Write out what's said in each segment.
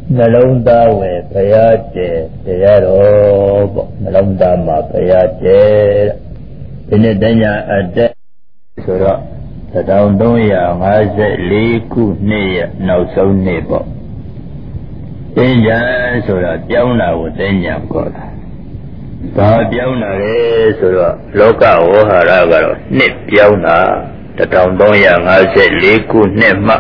နှလုံးသားဝယ်ဖရာတဲ့တရားတော်ပေါ့နှလုံးသားမှာဖရာတဲ့ဒီနေ့တညာအတက်ဆိုတော့1354ခုနှစ်ရဲ့နောက်ဆုံးနေ့ပေါ့တင်ညာဆိုတာပြောင်းတာကိုတင်ညာခေါ်တာဘာပြောင်းတာလဲဆိုတော့လောကဝေါဟာရကတော့နှစ်ပြောင်းတာ1354ခုနှစ်မှ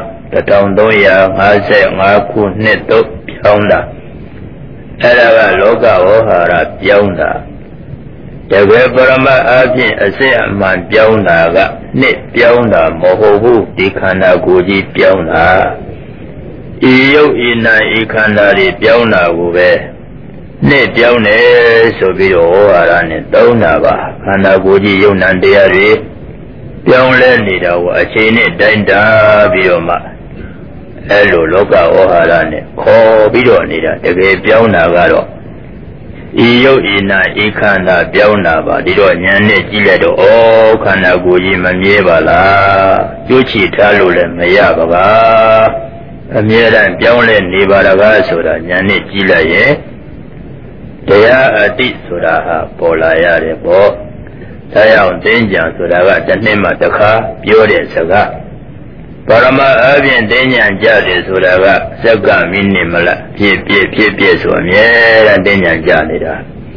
1355ခုနှစ်တို့ပြောင်းတာအဲ့ဒါကလောကဝေါဟာရပြောင်းတာတကယ်ပရမတ်အပြင်အစစ်အမှန်ပြောင်းတာကနှစ်ပြောင်းတာမဟုတ်ဘူးဒီခန္ဓာကိုယ်ကြီးပြောင်းတာဤယုတ်ဤနာဤခန္ဓာတွေပြောင်းတာကိုပဲနှစ်ပြောင်းတယ်ဆိုပြီးတော့ဝေါဟာရနဲ့သုံးတာပါခန္ဓာကိုယ်ကြီးယုတ်နံတရားတွေပြောင်းလဲနေတာကိုအချိန်နဲ့တိုင်းတာပြီးတော့မှအဲ့လိုလောကဝေါဟာရနဲ့ခေါ်ပြီးတော့နေတာတကယ်ပြောင်းတာကတော့ဤယုတ်ဤနာဤခန္ဓာပြောင်းတာပါဒီတော့ဉာဏ်နဲ့ကြည့်လိုက်တော့ဩခန္ဓာကိုယ်ကြီးမမြဲပါလားကျိုးချီထားလို့လည်းမရပါပါအမြဲတမ်းပြောင်းလဲနေပါလားဆိုတာဉာဏ်နဲ့ကြည့်လိုက်ရဲ့တရားအတိဆိုတာဟာပေါ်လာရတယ်ပေါ့ဒါကြောင့်တင်းကြံဆိုတာကတစ်နှစ်မှတစ်ခါပြောတဲ့စကားပရမအပြင်တင်းကြံကြတယ်ဆိုတာကစက္ကမိနစ်မလားဖြစ်ဆိုအမြဲတမ်းတင်းကြံကြနေတာ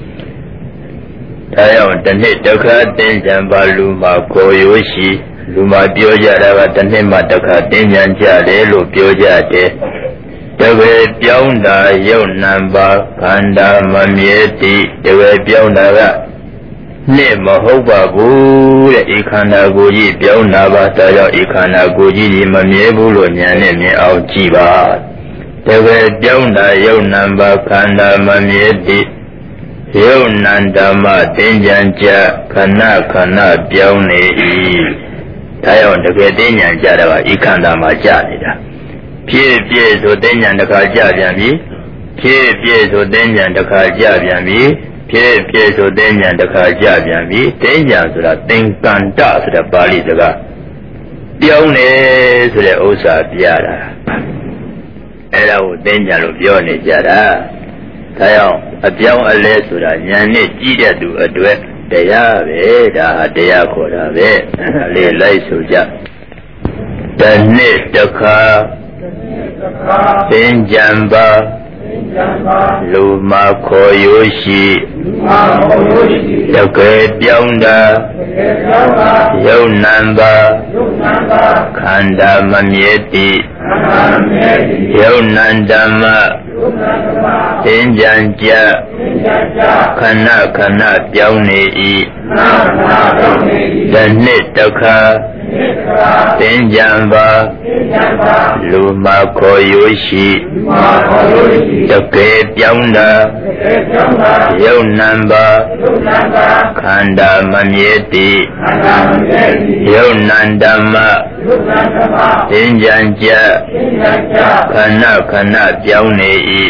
ဒါကြောင့်တစ်နှစ်တစ်ခါတင်းကြံပါလူမှာကိုယ်ရိုးရှိလူမှာပြောကြတာကတစ်နှစ်မှတစ်ခါတင်းကြံကြတယ်လို့ပြောကြတယ်တကယ်ပြောင်းတာယုတ်နံပါခန္ဓာမမြဲတည်တကယ်ပြောင်းတာကနှစ်မဟုတ်ပါဘူးတဲ့ဤခန္ဓာကိုယ်ကြီးပြောင်းတာပါဒါကြောင့်ဤခန္ဓာကိုယ်ကြီးမမြဲဘူးလို့ဉာဏ်နဲ့မြင်အောင်ကြည့်ပါတကယ်ပြောင်းတာယုတ်နံပါခန္ဓာမမြဲတည်ယုတ်နံဓမ္မသင်္ကြန်ကြခဏပြောင်းနေ၏ဒါကြောင့်တကယ်သင်္ကြန်ကြတာကဤခန္ဓာမှာကြနေတာဖြစ်ဆိုသင်္ကြန်တစ်ခါကြပြန်ပြီဖြစ်ဆိုသင်္ကြန်တစ်ခါကြပြန်ပြီဖြစ်ဆိုသင်္ကြန်တစ်ခါကြပြန်ပြီသင်္ကြန်ဆိုတာသင်္ကန္တဆိုတဲ့ပါဠိစကားပြောင်းနေဆိုတဲ့ဥစ္စာပြတာအဲ့ဒါကိုသင်္ကြန်လို့ပြောနေကြတာဒါကြောင့်အပြောင်းအလဲဆိုတာဉာဏ်နဲ့ကြည့်တဲ့သူအတွက်တရားပဲဒါဟာတရားခေါ်တာပဲလေးလိုက်ဆိုကြတစ်နှစ်တစ်ခါသင်္ကြန်ပါလူမှာခေါ်ရိုးရှိတကယ်ပြောင်းတာယုတ်နံပါခန္ဓာမမြဲတည်ယုတ်နံဓမ္မသင်္ကြန်ကြခဏပြောင်းနေ၏တစ်နှစ်တစ်ခါသင်္ကြန်ပါလူမှာခေါ်ရိုးရှိတကယ်ပြောင်းတာယုတ်နံပါခန္ဓာမမြဲတည်ယုတ်နံဓမ္မသင်္ကြန်ကြခဏပြောင်းနေ၏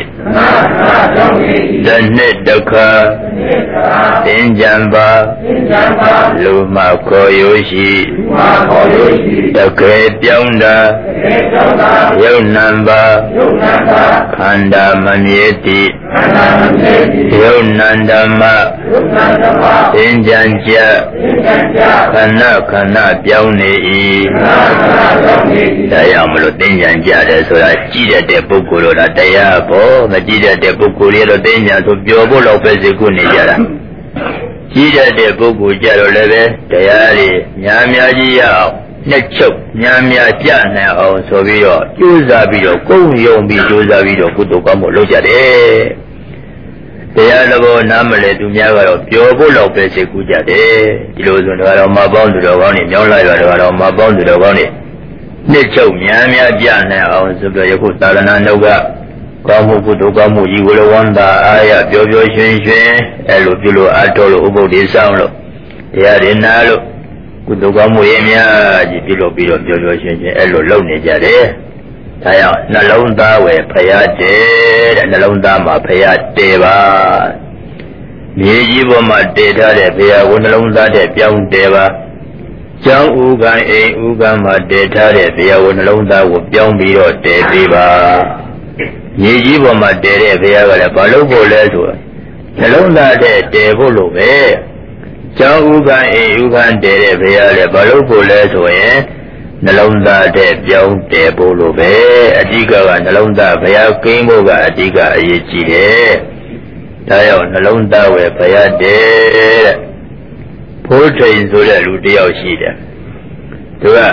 တစ်နှစ်တစ်ခါသင်္ကြန်ပါလူမှာခေါ်ရိုးရှိတကယ်ပြောင်းတာယုတ်နံပါခန္ဓာမမြဲတည်ယုတ်နံဓမ္မသင်္ကြန်ကြခဏပြောင်းနေ၏ဒါကြောင့်မလို့သင်္ကြန်ကြတယ်ဆိုတာကြည့်တဲ့ပုဂ္ဂိုလ်တို့ကတရားပေါ့မကြည့်တဲ့ပုဂ္ဂိုလ်တွေတော့သင်္ကြန်ဆိုပျော်ဖို့လောက်ပဲစိတ်ကူးနေကြတာကြည့်တဲ့ပုဂ္ဂိုလ်ကြတော့လည်းပဲတရားတွေများကြီးရအောင်နှစ်ချုပ်များကြနိုင်အောင်ဆိုပြီးတော့ကြိုးစားပြီးတော့ကိုယ်ယုံပြီးကြိုးစားပြီးတော့ကုသိုလ်ကောင်းမှုလုပ်ကြတယ်တရားတော်နားမလဲသူများကတော့ပျော်ဖို့လောက်ပဲစိတ်ကူးကြတယ်ဒီလိုဆိုတော့မပေါင်းသူတော်ကောင်းတွေမြောင်းလိုက်တော့မပေါင်းသူတော်ကောင်းတွေနှစ်ချုပ်များကြနိုင်အောင်ဆိုပြီးယခုသာသနာ့နှုတ်ကကောင်းမှုကုသိုလ်ကောင်းမှုကြီးကိုယ်ဝန္တာအားရပျော်ရွှင်အဲ့လိုပြုလို့အားထုတ်လို့ဥပုသ်ဒီဆောင်လို့တရားတွေနာလို့ကုသိုလ်ကောင်းမှုရဲ့များကြီးပြုလို့ပြီးတော့ပျော်ရွှင်အဲ့လိုလုပ်နေကြတယ်ဒါကြောင့်နှလုံးသားဝယ်ဖရာတဲ့နှလုံးသားမှာဖရာတဲပါမြေကြီးပေါ်မှာတည်ထားတဲ့ဖရာကိုနှလုံးသားတဲ့ပြောင်းတဲပါကျောင်းဥကံအိမ်ဥကံမှာတည်ထားတဲ့ဖရာကိုနှလုံးသားကိုပြောင်းပြီးတော့တည်ပေးပါရေကြီးပေါ်မှာတည်တဲ့ဘုရားကလည်းဘာလို့ဖို့လဲဆိုတော့နှလုံးသားထဲတည်ဖို့လို့ပဲကျောင်းဥက္ကံအိဥက္ကံတည်တဲ့ဘုရားလည်းဘာလို့ဖို့လဲဆိုရင်နှလုံးသားထဲပြောင်းတည်ဖို့လို့ပဲအဓိကကနှလုံးသားဘုရားကိန်းဖို့ကအဓိကအရေးကြီးတယ်ဒါကြောင့်နှလုံးသားဝယ်ဘုရားတည်တဲ့ဖိုးထိန်ဆိုတဲ့လူတစ်ယောက်ရှိတယ်သူက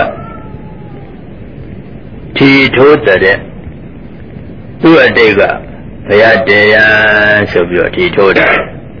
ထီထိုးတဲ့သူ့အတိတ်ကဘုရားတရားဆိုပြီးတော့ထီထိုးတာ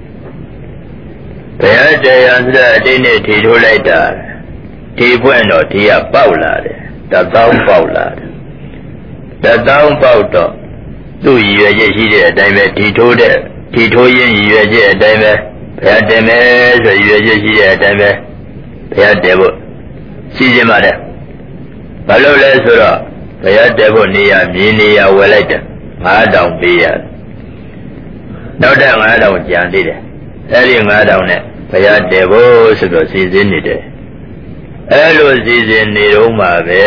ဘုရားတရားဆိုတဲ့အတိတ်နဲ့ထီထိုးလိုက်တာဒီပွင့်တော့ဒီကပေါက်လာတယ်တသောင်းပေါက်လာတယ်တသောင်းပေါက်တော့သူ့ရည်ရွယ်ချက်ရှိတဲ့အတိုင်းပဲထီထိုးရင်းရည်ရွယ်ချက်အတိုင်းပဲဘုရားတည်မယ်ဆိုရည်ရွယ်ချက်ရှိတဲ့အတိုင်းပဲဘုရားတည်ဖို့စီစဉ်ပါတယ်ဘာလို့လဲဆိုတော့ဘုရားတည်ဖို့နေရာမြေနေရာဝယ်လိုက်တယ်9000ပေးရတယ်နောက်တဲ့9000ကျန်သေးတယ်အဲဒီ9000နဲ့ဘုရားတည်ဖို့ဆိုတော့စီစဉ်နေတယ်အဲလိုစီစဉ်နေတော့မှပဲ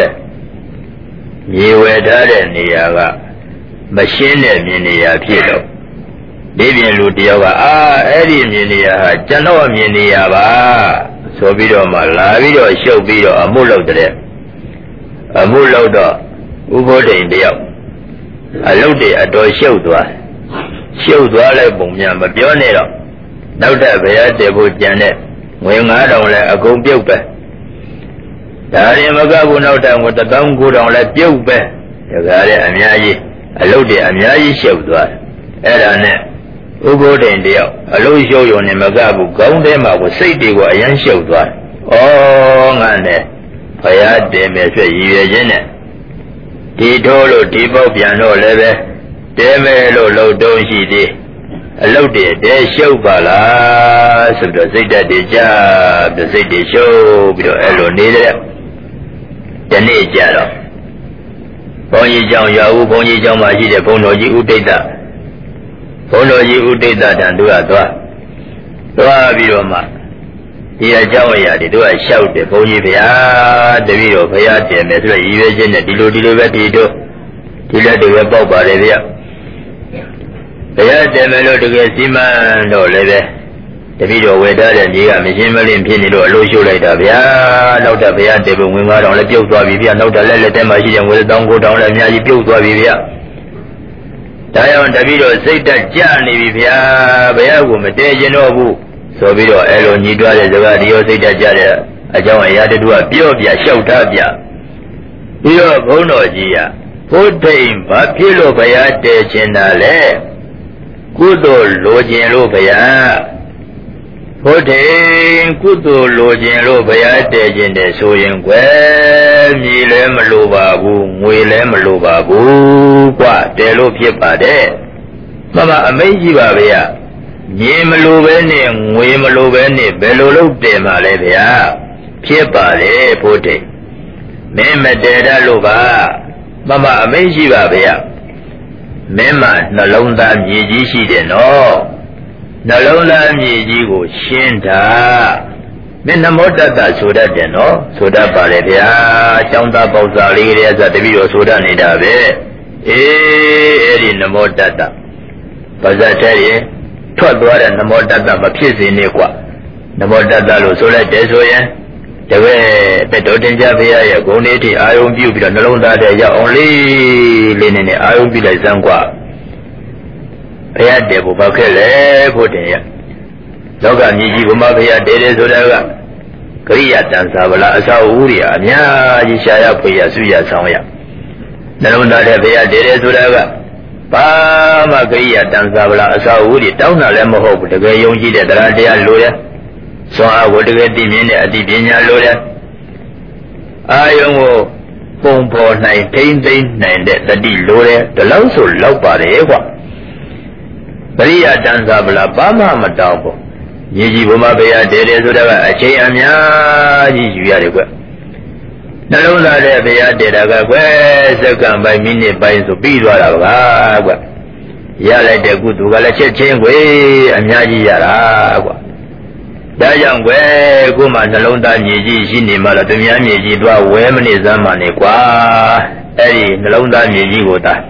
မြေဝယ်ထားတဲ့နေရာကမရှင်းတဲ့မြေနေရာဖြစ်တော့ဒီပြင်လူတယောက်ကအဲ့ဒီမြေနေရာဟာကျွန်တော်မြေနေရာပါဆိုပြီးတော့မှလာပြီးတော့ရှုပ်ပြီးတော့အမှုလုပ်တဲ့အမှုလုပ်တော့ဥပ္ပိုလ်တိန်တယောက်အလုပ်တွေအတော်ရှုပ်သွားလိုက်ပုံများမပြောနဲ့တော့နောက်ထပ်ဘုရားတည်ဖို့ကြံတဲ့ငွေ9000လည်းအကုန်ပြုတ်ပဲဒါရင်မကဘူးနောက်ထပ်ငွေ19000လည်းပြုတ်ပဲဒါကြတဲ့အများကြီးအလုပ်တွေအများကြီးရှုပ်သွားအဲ့ဒါနဲ့ဥပ္ပိုလ်တိန်တယောက်အလုပ်ရှုပ်ရုံနဲ့မကဘူးခေါင်းထဲမှာကိုစိတ်တွေကိုအယမ်းရှုပ်သွားဩငါနဲ့ဘုရားတည်မယ်ဆိုရည်ရွယ်ခြင်းနဲ့ဒီထိုးလို့ဒီပေါက်ပြန်တော့လည်းပဲတဲမယ်လို့လှုပ်တုံးရှိသေးအလုတ်တည်းတဲရှုပ်ပါလားဆိုတော့စိတ်ဓာတ်တွေကြပြီးစိတ်တွေရှုပ်ပြီးတော့အဲ့လိုနေတဲ့ဒီနေ့ကြတော့ဘုန်းကြီးကျောင်းရွာဦးဘုန်းကြီးကျောင်းမှာရှိတဲ့ဘုန်းတော်ကြီးဥဒိဋ္ဌဘုန်းတော်ကြီးဥဒိဋ္ဌတန်သူကသွားပြီးတော့မှဒီအကြောင်းအရာတွေသူကလျှောက်တယ်ဘုန်းကြီးဗျာတပည့်တော်ဘုရားတည်မယ်ဆိုတော့ရည်ရွယ်ချက်နဲ့ဒီလိုပဲဒီလက်တွေပဲပေါက်ပါလေဗျာဘုရားတည်မယ်လို့တကယ်စီမံတော့လည်းပဲတပည့်တော်ဝေထားတဲ့ကြီးကမရှင်းမလင်းဖြစ်နေလို့အလို့ရှုလိုက်တာဗျာနောက်တော့ဘုရားတည်ဖို့ဝင်9000လည်းပြုတ်သွားပြီဗျာနောက်တော့လက်ထဲမှာရှိတဲ့ငွေ19000လည်းအများကြီးပြုတ်သွားပြီဗျာဒါကြောင့်တပည့်တော်စိတ်တက်ကြနေပြီဗျာဘုရားကိုမတည်ကျင်တော့ဘူးဆိုပြီးတော့အဲ့လိုညီတွားတဲ့စကားဒီရောစိတ်တက်ကြတဲ့အကြောင်းအရာတူကပြောပြလျှောက်ထားပြပြီးတော့ဘုန်းတော်ကြီးကဘုဒ္ဓိန်ဘာဖြစ်လို့ဘုရားတည်ခြင်းတာလဲကုသိုလ်လိုခြင်းလို့ဘုရားဘုဒ္ဓိန်ကုသိုလ်လိုခြင်းလို့ဘုရားတည်ခြင်းတယ်ဆိုရင်ကွယ်မြေလည်းမလိုပါဘူးငွေလည်းမလိုပါဘူးกว่าတည်လို့ဖြစ်ပါတယ်မမအမိတ်ကြီးပါဗျာမြေမလိုပဲနဲ့ငွေမလိုပဲနဲ့ဘယ်လိုလုပ်တည်မှာလဲဗျာဖြစ်ပါလေဘုဒ္ဓိမင်းမတည်တတ်လို့ပါမမအမိတ်ရှိပါဗျာမင်းမနှလုံးသားမြေကြီးရှိတယ်နော်နှလုံးသားမြေကြီးကိုရှင်းတာမင်းနမောတတ္တဆိုတတ်တယ်နော်ဆိုတတ်ပါလေဗျာကျောင်းသားပေါစာလေးတွေအစတပည့်တော်ဆိုတတ်နေတာပဲအဲ့ဒီနမောတတ္တပါဇတ်တဲ့ရင်ထွက်သွားတဲ့နမောတတ္တမဖြစ်စေနဲ့ကွာနမောတတ္တလို့ဆိုလိုက်တယ်ဆိုရင်တပည့်တော်တင်ကြဖေရရဲ့ဂုဏ်လေးတွေအာယုံပြုပြီးတော့နှလုံးသားထဲရောက်အောင်လေးနဲ့အာယုံပြုလိုက်စမ်းကွာဘုရားတည်ဖို့ဘာခဲ့လဲဖို့တင်ရလောကမြေကြီးဘုမဘုရားတည်တယ်ဆိုတာကကရိယာတန်စာဗလာအစာဥရိယာအများကြီးရှာရဖွေရဆုရဆောင်ရနှလုံးသားထဲဘုရားတည်တယ်ဆိုတာကဘာမှကရိယာတန်စာဗလာအစာဥရိတောင်းတာလည်းမဟုတ်ဘူးတကယ်ယုံကြည်တဲ့တရားတရားလိုတယ်စွမ်းအားကိုတကယ်သိမြင်တဲ့အတိပညာလိုတယ်အာယုံကိုပုံပေါ်နိုင်ထိမ့်သိမ့်နိုင်တဲ့တတိလိုတယ်ဒီလောက်ဆိုလောက်ပါတယ်ကွာပရိယတန်စာဗလာဘာမှမတောင်းဘူးညီကြီးဘုမဘုရားတည်တယ်ဆိုတာကအချိန်အများကြီးယူရတယ်ကွနှလုံးသားတဲ့ဘုရားတည်တာကကွစက္ကန့်ပိုင်းမိနစ်ပိုင်းဆိုပြီးသွားတာပါကွရလိုက်တဲ့ကုသိုလ်ကလည်းချက်ချင်းကွအများကြီးရတာကွဒါကြောင့်ကွကိုမှနှလုံးသားညီကြီးရှိနေမှလားသူများညီကြီးသွားဝဲမနေစမ်းမှနေကွာအဲ့ဒီနှလုံးသားညီကြီးကိုသာ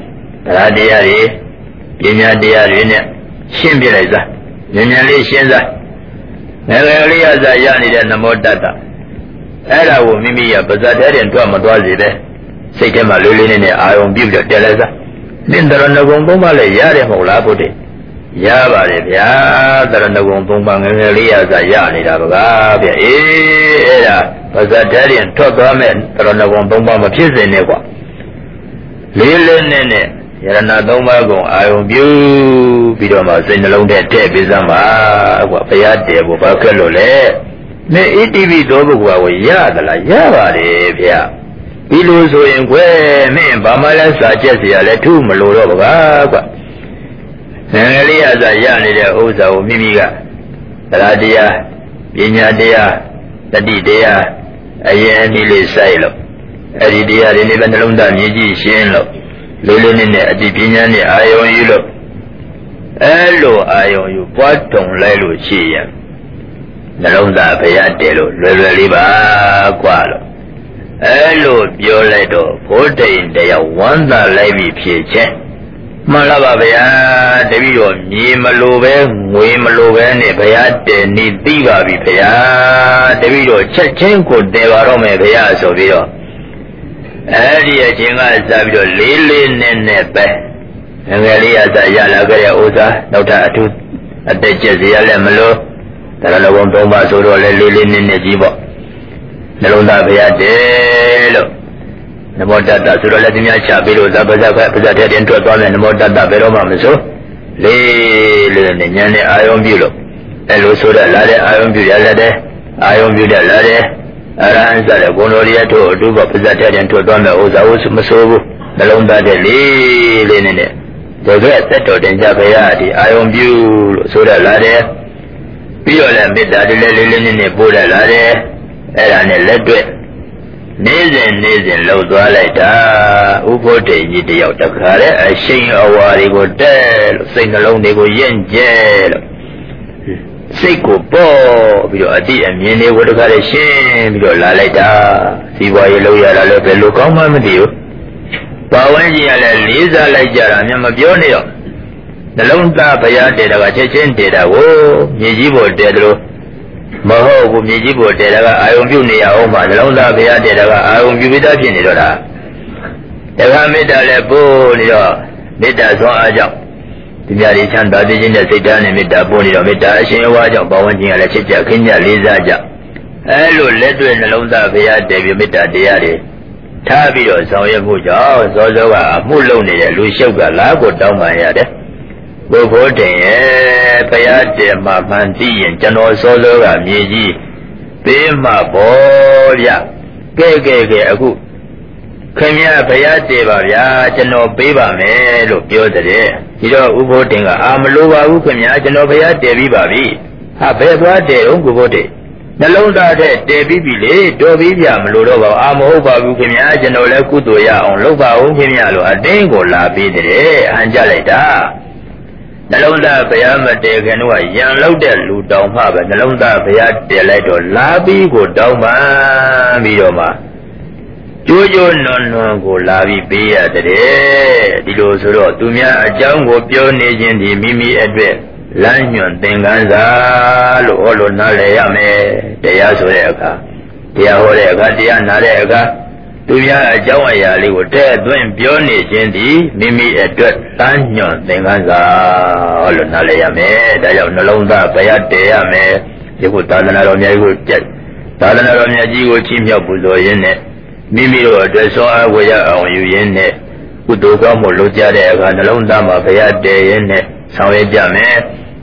တရားတရားတွေပညာတရားတွေနဲ့ရှင်းပြလိုက်စမ်းဉာဏ်ဉာဏ်လေးရှင်းစမ်းငယ်ငယ်လေးရစားရနေတဲ့နမောတတ္တအဲ့ဒါကိုမိမိကပါဇတ်ထဲတင်တွက်မသွားစေပဲစိတ်ထဲမှာလေးလေးနဲ့အာယုံပြုပြီးတော့တက်လိုက်စမ်းနင့်တရဏဂုံသုံးပါးလည်းရတယ်မဟုတ်လားဘုဒ္ဓရပါတယ်ဗျာတရဏဂုံသုံးပါးငယ်ငယ်လေးရစားရနေတာပါဗျာအဲ့ဒါပါဇတ်ထဲတင်ထွက်သွားမဲ့တရဏဂုံသုံးပါးမဖြစ်စေနဲ့ကွာလေးလေးနဲ့ယရဏသုံးပါးကုန်အာယုံပြုပြီးတော့မှစိတ်နှလုံးထဲထည့်ပေးစမ်းပါကွာဘုရားတည်ဖို့ဘာခက်လို့လဲမင်းဣတိပိသောပုဂ္ဂိုလ်ကိုရသလားရပါတယ်ဗျာဒီလိုဆိုရင်ကွယ်မင်းဘာမှလည်းစာချက်เสียလဲထုမလို့တော့ပါကွာငယ်လေးရစားရနေတဲ့ဥစ္စာကိုမိမိကတရားတရားပညာတရားတတိတရားအရင်အနည်းလေးစိုက်လို့အဲ့ဒီတရားတွေနဲ့ပဲနှလုံးသားမြည်ကြည့်ရှင်းလို့လေးလေးနဲ့အတိပညာနဲ့အာယုံယူလို့အဲ့လိုအာယုံယူပွားတုံလိုက်လို့ရှိရင်နှလုံးသားဘုရားတည်လို့လွယ်လွယ်လေးပါကွာလို့အဲ့လိုပြောလိုက်တော့ဘုဒ္ဓင်တယောက်ဝမ်းသာလိုက်ပြီဖြစ်ချင်းမှန်လားပါဗျာတပည့်တော်မြေမလိုပဲငွေမလိုပဲနဲ့ဘုရားတည်နေသိပါပြီဗျာတပည့်တော်ချက်ချင်းကိုတည်ပါတော့မယ်ဗျာဆိုပြီးတော့အဲ့ဒီအချိန်ကစပြီးတော့လေးလေးနဲ့ပဲငယ်လေးရစရလာကြတဲ့ဥစ္စာနောက်ထပ်အထူးအသက်ကျက်စရာလည်းမလိုတရဏဂုံသုံးပါးဆိုတော့လေးလေးနဲ့ကြီးပေါ့နှလုံးသားဘုရားတည်လို့နမောတတ္တဆိုတော့လည်းသူများချပြီးလို့ဇပဇပဇတဲ့တင်ထွက်သွားတယ်နမောတတ္တဘယ်တော့မှမဆိုလေးလေးနဲ့ဉာဏ်နဲ့အာယုံပြုလို့အဲ့လိုဆိုတော့လာတဲ့အာယုံပြုရလည်းတဲ့အာယုံပြုတဲ့လာတဲ့အရဟံစတဲ့ဘုံတော်ရထို့အတူပါပါဇတ်တဲ့တင်ထွက်သွားမယ်ဥစ္စာကိုမဆိုးဘူးနှလုံးသားတဲ့လေးလေးနဲ့တကယ်သက်တော်တင်ကြဘုရားဒီအာယုံပြုလို့ဆိုရလာတယ်ပြီးတော့လည်းမေတ္တာတွေလည်းလေးလေးနဲ့ပို့ရလာတယ်အဲ့ဒါနဲ့လက်တွေ့နေစဉ်လှုပ်သွားလိုက်တာဥပုဒ္ဒေကြီးတယောက်တခါတဲ့အရှိန်အဝါတွေကိုတဲလို့စိတ်နှလုံးတွေကိုယဉ်ကျဲလို့စိတ်ကိုပေါ်ပြီးတော့အတိအမြင်တွေကိုတခါတည်းရှင်းပြီးတော့လာလိုက်တာစီပွားရေးလုပ်ရတာလည်းဘယ်လိုကောင်းမှမသိဘူးဘာဝန်းကျင်ကလည်းလေးစားလိုက်ကြတာမှမပြောနဲ့တော့နှလုံးသားဘုရားတည်တာကချက်ချင်းတည်တာကိုမြေကြီးပေါ်တည်တယ်လို့မဟုတ်ဘူးမြေကြီးပေါ်တည်တာကအာယုံပြုနေရအောင်ပါနှလုံးသားဘုရားတည်တာကအာယုံပြုပြီးသားဖြစ်နေတော့တာတခါမေတ္တာလည်းပို့နေတော့မေတ္တာဆွမ်းအားကြောင့်ဒီများတွေချမ်းသာသိခြင်းနဲ့စိတ်ဓာတ်နဲ့မေတ္တာပို့နေတော့မေတ္တာအရှင်အဝါကြောင့်ဘာဝန်းကျင်ကလည်းချစ်ကြခင်ကြလေးစားကြအဲလိုလက်တွေ့နှလုံးသားဘုရားတည်ပြီးမေတ္တာတရားတွေထားပြီးတော့ဆောင်ရွက်မှုကြောင့်စောစောကအမှုလုပ်နေတဲ့လူရှုပ်ကလားကိုတောင်းပန်ရတယ်ဘုဘိုးတင်ရဲ့ဘုရားတည်မှာမှန်သိရင်ကျွန်တော်စောစောကမြေကြီးပေးမှာပေါ့ဗျကဲအခုခင်ဗျာဘုရားတည်ပါဗျာကျွန်တော်ပေးပါမယ်လို့ပြောတဲ့ဒီတော့ဥဘိုးတင်ကအာမလိုပါဘူးခင်ဗျာကျွန်တော်ဘုရားတည်ပြီးပါပြီဟာဘယ်သွားတည်အောင်ဥဘိုးတင်နှလုံးသားတဲ့တည်ပြီးပြီလေတော်ပြီးပြမလို့တော့ပါအာမဟုတ်ပါဘူးခင်ဗျာကျွန်တော်လည်းကုသိုလ်ရအောင်လုပ်ပါဦးခင်ဗျာလို့အတင်းကိုလာပေးတဲ့အဟန်ကြလိုက်တာနှလုံးသားဘုရားမတည်ခင်တော့ရံလောက်တဲ့လူတောင်မှပဲနှလုံးသားဘုရားတည်လိုက်တော့လာပြီးကိုတောင်းပန်ပြီးတော့မှကျိုးကျိုးနွန်ကိုလာပြီးပေးရတဲ့ဒီလိုဆိုတော့သူများအကြောင်းကိုပြောနေခြင်းဒီမိမိအတွက်လမ်းညွန်သင်္ကန်းစာလို့ဟောလို့နားလည်ရမယ်တရားဆိုတဲ့အခါတရားဟောတဲ့အခါတရားနာတဲ့အခါသူများအကြောင်းအရာလေးကိုတဲ့သွင်းပြောနေခြင်းဒီမိမိအတွက်လမ်းညွန်သင်္ကန်းစာလို့နားလည်ရမယ်ဒါကြောင့်နှလုံးသားဘုရားတည်ရမယ်ဒီခုသာသနာတော်မြတ်ကြီးကိုသာသနာတော်မြတ်ကြီးကိုချီးမြှောက်ပူဇော်ရင်းနဲ့မိမိတို့အတွက်ဆွမ်းအားဝေရအောင်ယူရင်းနဲ့ကုသိုလ်ကောင်းမှုလုပ်ကြတဲ့အခါနှလုံးသားမှာဘုရားတည်ရင်းနဲ့ဆောင်ရွက်ကြမယ်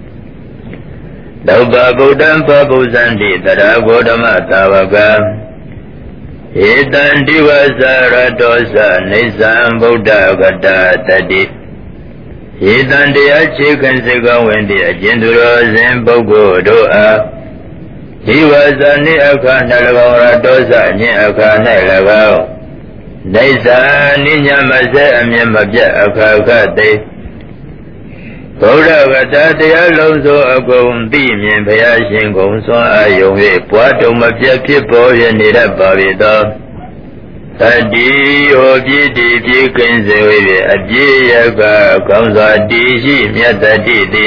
လောဘဗုဒ္ဓံပပုဇ္ဇံတိတရာဂေါတမသာဝကဧတံဒီဝဇရတောသနေသံဗုဒ္ဓဂတတတိဧတံတရားချေခင်စေကဝင်တိအကျဉ်သူတော်စဉ်ပုဂ္ဂိုလ်တို့အားဒီဝဇနိအခါ၌၎င်းရတောသအညင်အခါ၌၎င်းနေသံနိညာမစေအမြင်မပြတ်အခါခသိဗုဒ္ဓဂတတရားလုံးစုံအကုန်သိမြင်ဘုရားရှင်ကုံစွမ်းအာယုံ၍ပွားတုံမပြတ်ဖြစ်ပေါ်ရနေတတ်ပါ၏သော Tadi obi di bi kenzewe abiyaga kamza dishi myatadi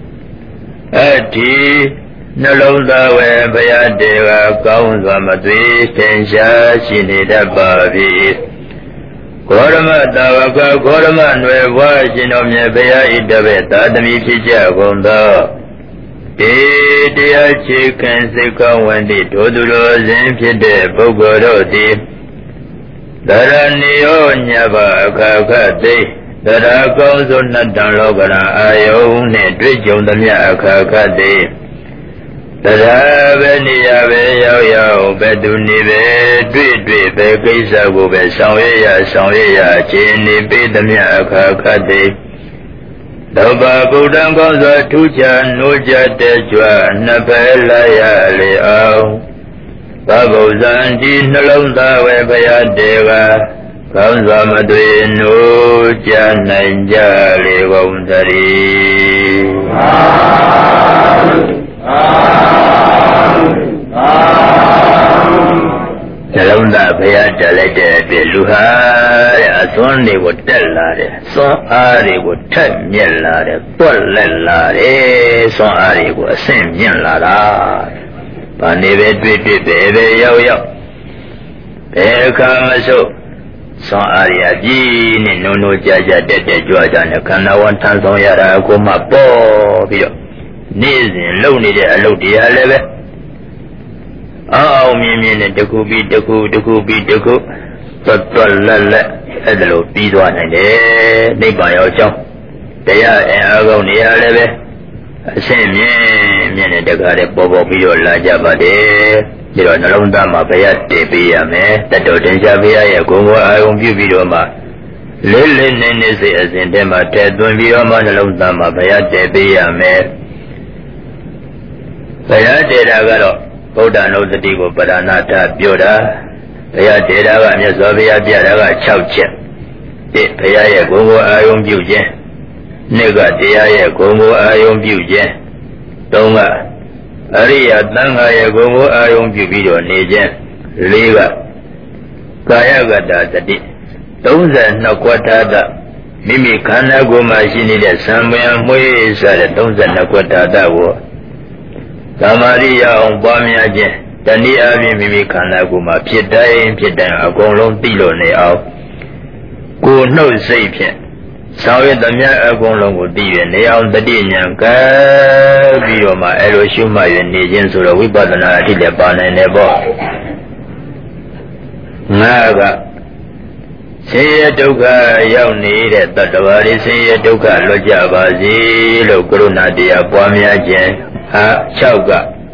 ati nalondawe bayadeva kamza madri tensha shinidabavi Korama tawaka korama nwe washinomye baya idabe tadami picha gonda Diya chikan sika wandi toduro zin pide bogorodi Dharaniyo nyaba kakate Dhara kaunso natan lokana ayo ne dwijong damya kakate Dhara veniya ve yao yao ve duni ve dwi ve kaisa go ve sangye ya chini pe damya kakate Dhaba buddhang kaunso tuja nuja tejwa napela ya le au Babuzanti nalondawe bayadeva Kaunza madwenu jananjali gomdari Nalonda bayadalete luhare asonde ko tellare son ari ko thamyellare tollellare son ari ko asin myellare Panebe dwi bebe yao Bekamaso Son aria ji ni nono jaja dete jwa jane kana wan tan song yara ko ma po pi do Nizin lou ni de alou dia lebe Aw mien mien ne deku bi deku Tot lele edlo pi dwa nai de Nipa yao chong Daya agao ni ya lebe Asin mien ne dekare bobo pi do la jaba de Diro nalonda ma baya te piya me Tato tensha piya ye gongo ayong piu pi do ma Lele nene se asin te ma te tun pi do ma nalonda ma baya te piya me Baya te da ga do Buddha nusati ko paranata pyo da Baya te da ga myaswa baya pya da ga 6 ချက်Baya ye gongo ayong piu chen Nega teya ye gongo ayong piu chen 3 က အရိယသံဃာရဲ့ဂုဏ်ကိုအာရုံပြုပြီးတော့နေခြင်း 4 က ကာယကတသတိ 32 ခွဋ္ဌာတ မိမိခန္ဓာကိုယ်မှာရှိနေတဲ့သံပင်မွေးစားတဲ့ 32 ခွဋ္ဌာတကို သမာဓိရအောင်ပွားများခြင်း တနည်းအားဖြင့်မိမိခန္ဓာကိုယ်မှာဖြစ်တိုင်းအကုန်လုံးသိလို့နေအောင် ကိုယ်နှုတ်စိတ်ဖြင့် ဆောင်ရွက်သမျှအကုန်လုံးကိုသိရနေအောင်တတိဉာဏ်ကဲပြီးတော့မှအဲ့လိုရှုမှတ်ရနေခြင်းဆိုတော့ဝိပဿနာအထိလည်းပါနိုင်တယ်ပေါ့ငါကဆင်းရဲဒုက္ခရောက်နေတဲ့တတ္တဝါတွေဆင်းရဲဒုက္ခလွတ်ကြပါစေလို့ကရုဏာတရားပွားများခြင်း6 က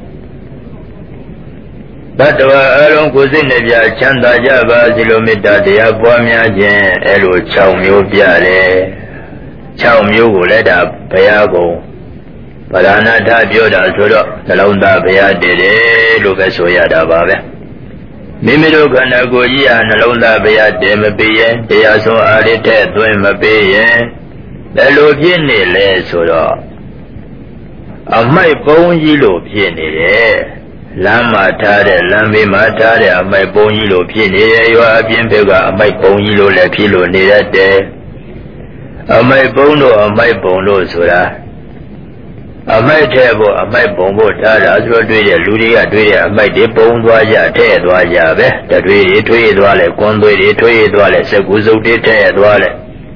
တတ္တဝါအလုံးကိုယ်စိတ်နဲ့ပြချမ်းသာကြပါစေလို့မေတ္တာတရားပွားများခြင်းအဲ့လို6 မျိုးပြတယ်6 မျိုးကိုလည်းဒါဘုရားကုံဗရဏထပြောတာဆိုတော့နှလုံးသားဘုရားတည်တယ်လို့ပဲဆိုရတာပါပဲမိမိတို့ခန္ဓာကိုယ်ကြီးဟာနှလုံးသားဘုရားတည်မပေးရင်တရားဆုံးအားရတဲ့သွင်းမပေးရင်ဘယ်လိုဖြစ်နေလဲဆိုတော့အမိုက်ပုံးကြီးလို့ဖြစ်နေတယ်လမ်းမှာထားတဲ့လမ်းဘေးမှာထားတဲ့အမိုက်ပုံးကြီးလို့ဖြစ်နေရရွာအပြင်ဘက်ကအမိုက်ပုံးကြီးလို့လည်းဖြစ်လို့နေရတယ်အမိုက်ပုံးတို့အမိုက်ပုံတို့ဆိုတာအမိုက်ထဲဖို့အမိုက်ပုံဖို့ထားတာဆိုတော့တွေ့တဲ့လူတွေကတွေ့တဲ့အမိုက်တွေပုံသွားကြထဲ့သွားကြပဲတတွေးတွေထွေးသွားလဲကွန်သွေးတွေထွေးသွားလဲစကူစုပ်တွေထဲ့သွားလဲ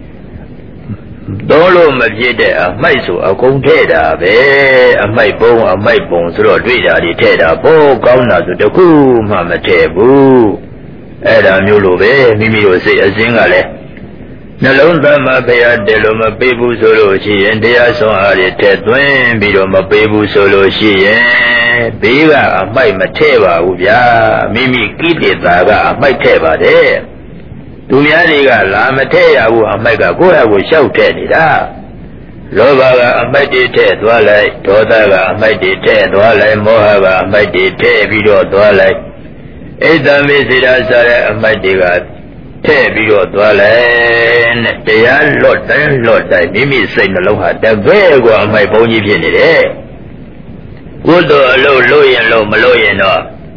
တော့လို့မဖြစ်တဲ့အမိုက်ဆိုအကုန်ထဲ့တာပဲအမိုက်ပုံဆိုတော့တွေ့တာတွေထဲ့တာပိုကောင်းတာဆိုတခုမှမထဲ့ဘူးအဲ့ဒါမျိုးလိုပဲမိမိတို့စိတ်အစဉ်ကလည်းနှလုံးသားမှာဘုရားတည်လို့မပေးဘူးဆိုလို့ရှိရင်တရားဆုံးအားတွေထဲ့သွင်းပြီးတော့မပေးဘူးဆိုလို့ရှိရင်ဘေးကအမိုက်မထဲ့ပါဘူးဗျာမိမိကိလေသာကအမိုက်ထဲ့ပါတယ်သူများတွေကလာမထဲ့ရဘူးအမိုက်ကကိုယ့်ဟာကိုယ်ရှောက်ထဲ့နေတာလောဘကအမိုက်တွေထဲ့သွားလိုက်ဒေါသကအမိုက်တွေထဲ့သွားလိုက်မောဟကအမိုက်တွေထဲ့ပြီးတော့သွားလိုက်ဣဒ္ဓမေစေတစတဲ့အမိုက်တွေကထဲ့ပြီးတော့သွားလိုက်နဲ့တရားလွတ်တိုင်းမိမိစိတ်နှလုံးဟာတကယ်ကိုအမိုက်ပုံးကြီးဖြစ်နေတယ်ကုသိုလ်အလုပ်လုပ်ရင်လို့မလုပ်ရင်တော့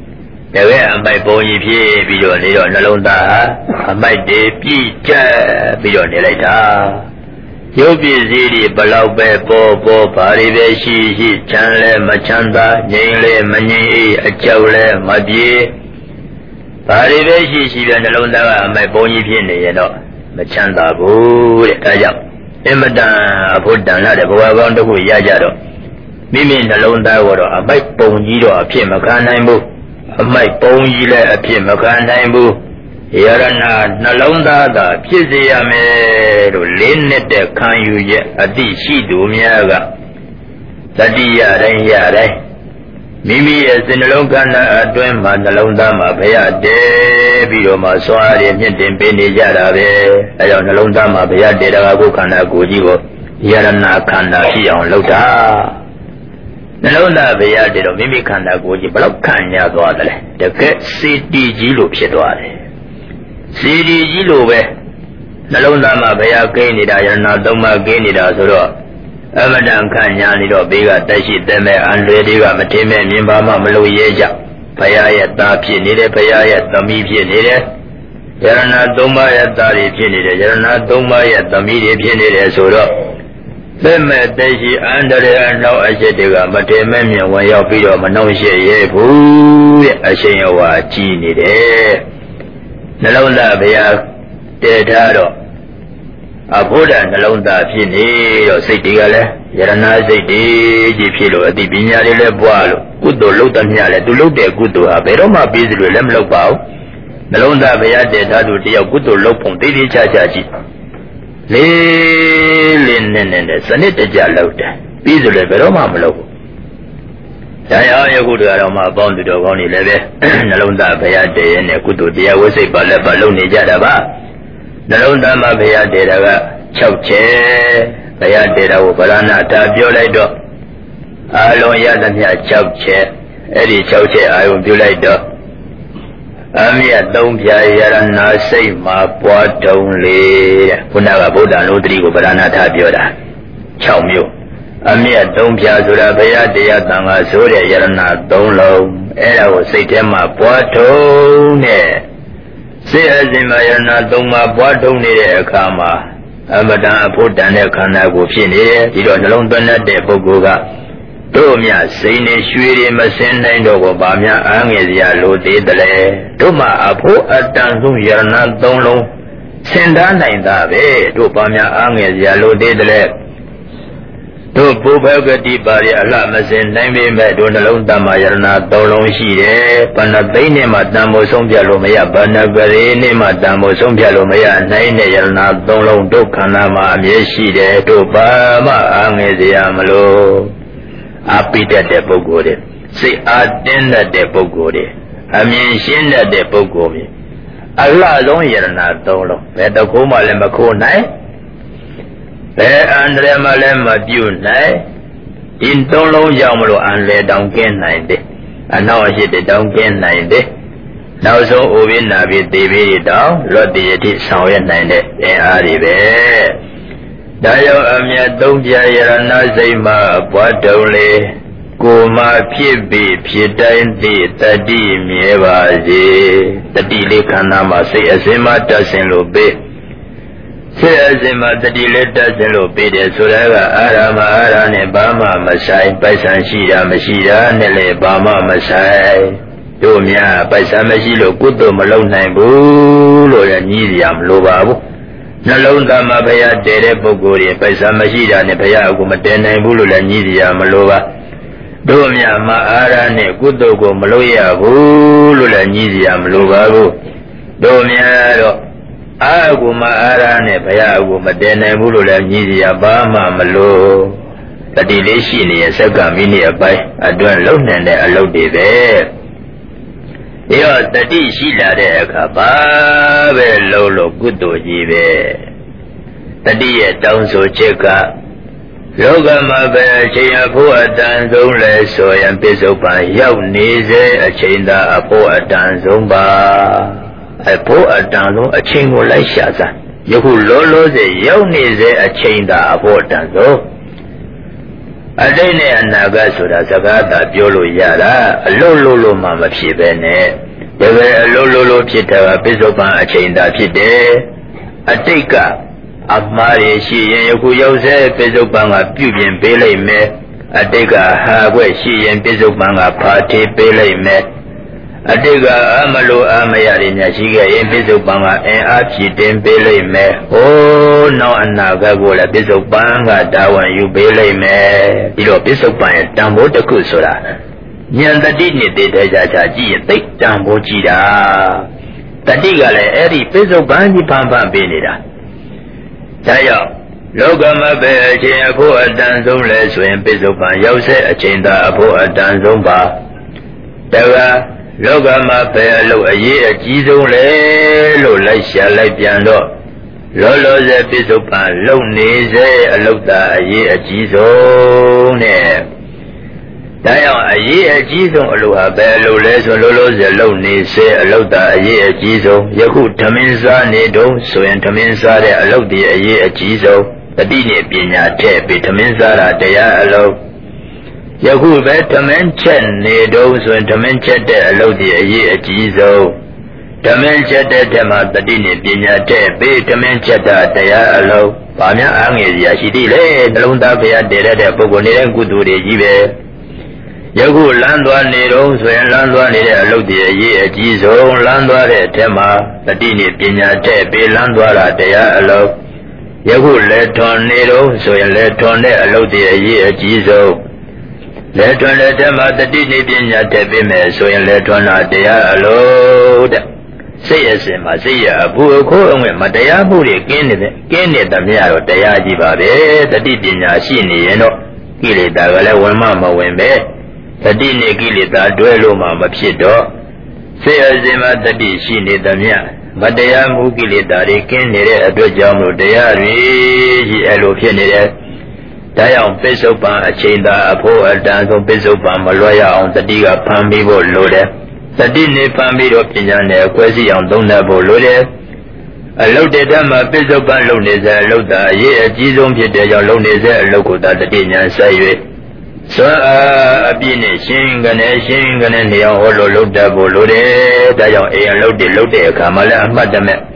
တကယ်အမိုက်ပုံကြီးဖြစ်ပြီးတော့နေတော့နှလုံးသားဟာအမိုက်တွေပြည့်ကျက်ပြီးတော့နေလိုက်တာရုပ်ပစ္စည်းတွေဘလောက်ပဲပေါ်ဘာတွေပဲရှိချမ်းလဲမချမ်းသာငြိမ်လဲမငြိမ်အေးအကြောက်လဲမပြေဘာတွေပဲရှိပြန်နှလုံးသားကအမိုက်ပုံကြီးဖြစ်နေရင်တော့မချမ်းသာဘူးတဲ့ဒါကြောင့်အင်မတန်အဖို့တန်လာတဲ့ဘဝကောင်းတစ်ခုရကြတော့မိမိနှလုံးသားကတော့အမိုက်ပုံကြီးတော့အဖြစ်မခံနိုင်ဘူးအမိုက်ပုံကြီးလည်းအဖြစ်မခံနိုင်ဘူးယရဏနှလုံးသားသာဖြစ်စေရမယ်လို့လေးနဲ့တဲ့ခံယူရဲ့အတိရှိသူများကတတိယတိုင်းမိမိရဲ့စိတ်နှလုံးခန္ဓာအတွင်းမှာနှလုံးသားမှာဘုရားတည်ပြီးတော့မှစွာရည်မြင့်တင်ပေးနေကြတာပဲအဲကြောင့်နှလုံးသားမှာဘုရားတည်တာကကိုယ်ခန္ဓာကိုယ်ကြီးကိုယရဏခန္ဓာဖြစ်အောင်လုပ်တာနှလုံးသားဘုရားတည်တော့မိမိခန္ဓာကိုယ်ကြီးဘယ်လောက်ခံရသွားသလဲတကယ်စေတီကြီးလို့ဖြစ်သွားတယ်စေတီကြီးလို့ပဲနှလုံးသားမှာဘုရားကိန်းနေတာယရဏသုံးပါးကိန်းနေတာဆိုတော့အမတန်ခံညာနေတော့ဘေးကတက်ရှိတဲ့မဲ့အန်လွယ်တွေကမထင်မဲ့မြင်ပါမှမလို့ရဲကြဘုရားရဲ့သားဖြစ်နေတယ်ဘုရားရဲ့သမီးဖြစ်နေတယ်ယရဏသုံးပါးရဲ့သားတွေဖြစ်နေတယ်ယရဏသုံးပါးရဲ့သမီးတွေဖြစ်နေတယ်ဆိုတော့သက်မဲ့တက်ရှိအန္တရာယ်နောက်အချက်တွေကမထင်မဲ့မြင်ဝင်ရောက်ပြီးတော့မနှောင့်ယှက်ရဲဘူးတဲ့အရှင်ယောဝါကြီးနေတယ်နှလုံးသားဘုရားတည်ထားတော့အဘုဒ္ဓနှလုံးသားဖြစ်နေတော့စိတ်တွေကလည်းယရဏစိတ်တွေကြီးဖြစ်လို့အတိပညာတွေလည်းပွားလို့ကုသိုလ်လုပ်တဲ့မြတ်လည်းသူလုပ်တဲ့ကုသိုလ်ဟာဘယ်တော့မှပြီးသလိုလည်းမလုပ်ပါဘူးနှလုံးသားဘုရားတည်ထားသူတယောက်ကုသိုလ်လုပ်ဖို့တိတိကျကျကြည့်လေးနဲ့စနစ်တကျလုပ်တယ်ပြီးသလိုဘယ်တော့မှမလုပ်ဘူးတရားယခုတရားတော်မှာအပေါင်းသူတော်ကောင်းတွေလည်းပဲနှလုံးသားဘုရားတည်ရဲ့နဲ့ကုသိုလ်တရားဝိစိတ်ပါလက်ပါလုပ်နေကြတာပါနှလုံးသားမှာဘုရားတည်တာက6ချက်ဘုရားတည်တာကိုဗရဏတာပြောလိုက်တော့အာလုံးရသမျှ6ချက်အဲ့ဒီ6ချက်အာယုံပြုလိုက်တော့အမြတ်3ဖြာယရဏစိတ်မှာပွားတုံးလေတဲ့ခုနကဗုဒ္ဓလုံးတိကိုဗရဏတာပြောတာ6မျိုးအမြတ်3ဖြာဆိုတာဘုရားတရားသံဃာဆိုတဲ့ယရဏ3လုံးအဲ့ဒါကိုစိတ်ထဲမှာပွားတုံးတဲ့စေအစဉ်မယရဏ3ပါးပွားထုံးနေတဲ့အခါမှာအမတန်အဖို့တန်တဲ့ခန္ဓာကိုယ်ဖြစ်နေတယ်ဒီတော့နှလုံးသွင်းတဲ့ပုဂ္ဂိုလ်ကတို့မြစိန်နဲ့ရွှေတွေမစင်းနိုင်တော့ဘာများအားငယ်စရာလိုသေးတယ်လဲတို့မှအဖို့အတန်ဆုံးယရဏ3လုံးစင်သားနိုင်တာပဲတို့ဘာများအားငယ်စရာလိုသေးတယ်လဲတို့ဘုဘဂတိပါရအလှမစင်နိုင်ပေမဲ့တို့နှလုံးသားမှာယရဏ3လုံးရှိတယ်ဘဏ္ဍသိန်းနဲ့မှတန်ဖို့ဆုံးဖြတ်လို့မရဘဏ္ဍကလေးနဲ့မှတန်ဖို့ဆုံးဖြတ်လို့မရနိုင်တဲ့ယရဏ3လုံးတို့ခန္ဓာမှာအမြဲရှိတယ်တို့ဘာမှအားငယ်စရာမလိုအပိတတ်တဲ့ပုဂ္ဂိုလ်တွေစိတ်အားတင်းတတ်တဲ့ပုဂ္ဂိုလ်တွေအမြင်ရှင်းတတ်တဲ့ပုဂ္ဂိုလ်တွေအလှဆုံးယရဏ3လုံးဘယ်တကူမှလည်းမခိုးနိုင်ဘယ်အန္တရာယ်မှလည်းမပြုနိုင်ဒီ3လုံးကြောင့်မလို့အန္တရာယ်တောင်ကင်းနိုင်တယ်အနောက်အရှိတတောင်ကင်းနိုင်တယ်နောက်ဆုံးအိုပြီးနာပြီးသေပြီးတောင်လွတ်တည်ရတိဆောင်ရွက်နိုင်တဲ့အင်အားတွေပဲဒါကြောင့်အမြတ်3ပြယရဏစိတ်မှာပွားတုံးလေကိုယ်မှဖြစ်ပြီးဖြစ်တိုင်းသိတတိမြဲပါစေတတိလေးခန္ဓာမှာစိတ်အစဉ်မှတက်ဆင်လို့ပေးစေအစဉ်မှာတတိလေးတက်စင်လို့ပေးတယ်ဆိုတော့အာရမအာရနဲ့ဘာမှမဆိုင်ပိုက်ဆံရှိတာမရှိတာနဲ့လည်းဘာမှမဆိုင်တို့များပိုက်ဆံမရှိလို့ကုသိုလ်မလုပ်နိုင်ဘူးလို့လည်းညီးစရာမလိုပါဘူးနှလုံးသားမှာဘုရားတည်တဲ့ပုဂ္ဂိုလ်တွေပိုက်ဆံမရှိတာနဲ့ဘုရားအကူမတည်နိုင်ဘူးလို့လည်းညီးစရာမလိုပါတို့များမှာအာရနဲ့ကုသိုလ်ကိုမလုပ်ရဘူးလို့လည်းညီးစရာမလိုပါဘူးတို့များတော့အာဟုမအာရနဲ့ဘုရားကိုမတည်နိုင်ဘူးလို့လည်းညီးစရာဘာမှမလို့တတိလေးရှိနေရစက္ကမိနစ်အပိုင်းအတွင်းလုံနိုင်တဲ့အလုပ်တွေပဲဒီတော့တတိရှိလာတဲ့အခါဘာပဲလုံးလို့ကုသိုလ်ကြီးပဲတတိရဲ့တောင်းဆိုချက်ကလောကမှာပဲအချိန်အဖို့အတန်ဆုံးလဲဆိုရင်ပြစ္ဆုတ်ပံရောက်နေစေအချိန်သာအဖို့အတန်ဆုံးပါအဖို့အတန်ဆုံးအချိန်ကိုလိုက်ရှာစမ်းယခုလောလောဆယ်ရောက်နေစေအချိန်သာအဖို့အတန်ဆုံး Adene anaga sura sagata biolo yara, lolo mama pibene, deve lolo pita bisopan achinda pide, atika, amari she yaku yose bisopanga pubin bele me, atika hawe she and bisopanga party bele me. Adega amalo amayari nyashiga in bisopanga and achi den bele me. Oh no anaga gola bisopanga dawan you bele me. Ilo bisopanga tambo de kusura. Nyandadini de jaji take tambo jida. Tadigale eri bisopangi pampa benida. Tayo Logama be chin apo adan song le swin bisopan yause achinda apo adan song ba. Daga Logama pe lo aye a ji song le lo lai sha lai pian do lo se bisopan lo ne se a lo da aye a ji song ne Dayang aye a ji song a lo ha pe lo le so lo se lo ne se a lo da aye a ji song yaku thamin sa ne do swin thamin sa de a lo di aye a ji song Tadi ne pinya the pe thamin sa ra taya a lo Yaku be tamen chen ne do swin tamen chet de a lo di aye a ji song tamen chet de tema tadi ne pinya the pe tamen chet da taya a lo ba mya a nge ya shi ti le nalong ta phaya de de pukkul ne den kutu de ji be Yaku lan twa ne do swin lan twa ne de a lo di aye a ji song lan twa de tema tadi ne pinya the pe lan twa ra taya a lo Yaku le thon ne do swin le thon de a lo di aye a ji song Le thon le tema tadi ne pinya the pe me swin le thon na taya a lo de Say yes, my say a boo call when my day boo again it the mirror dayaji babe, the didina sini, you know, kill it dagala when mamma went be, the dinner kill it a duelo mamma pito. Say as him at the di sini the mia, but they are mookill it that they can near a dojam, they are really allocated. Dion Pesopan, a chain that a poor dance on Pesopan, Maloya on the digger Pambibo loader. Tadini family opinion ne kwesi yang dong na bo lo de a lo de da ma pisopan lo ne sa lo da ye a ji song phit de jaw lo ne sa a lo ko da tati nyan sai yue so a pi ne shin kane ne yang ho lo da bo lo de da jaw a yan lo de akha ma la amat da met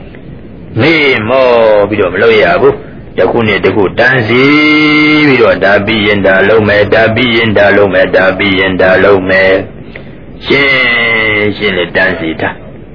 me mo pi do ma lo ya bu taku ne taku tan si pi do da pi yin da lo me da pi yin da lo me da pi yin da lo me Shin le dansi ta.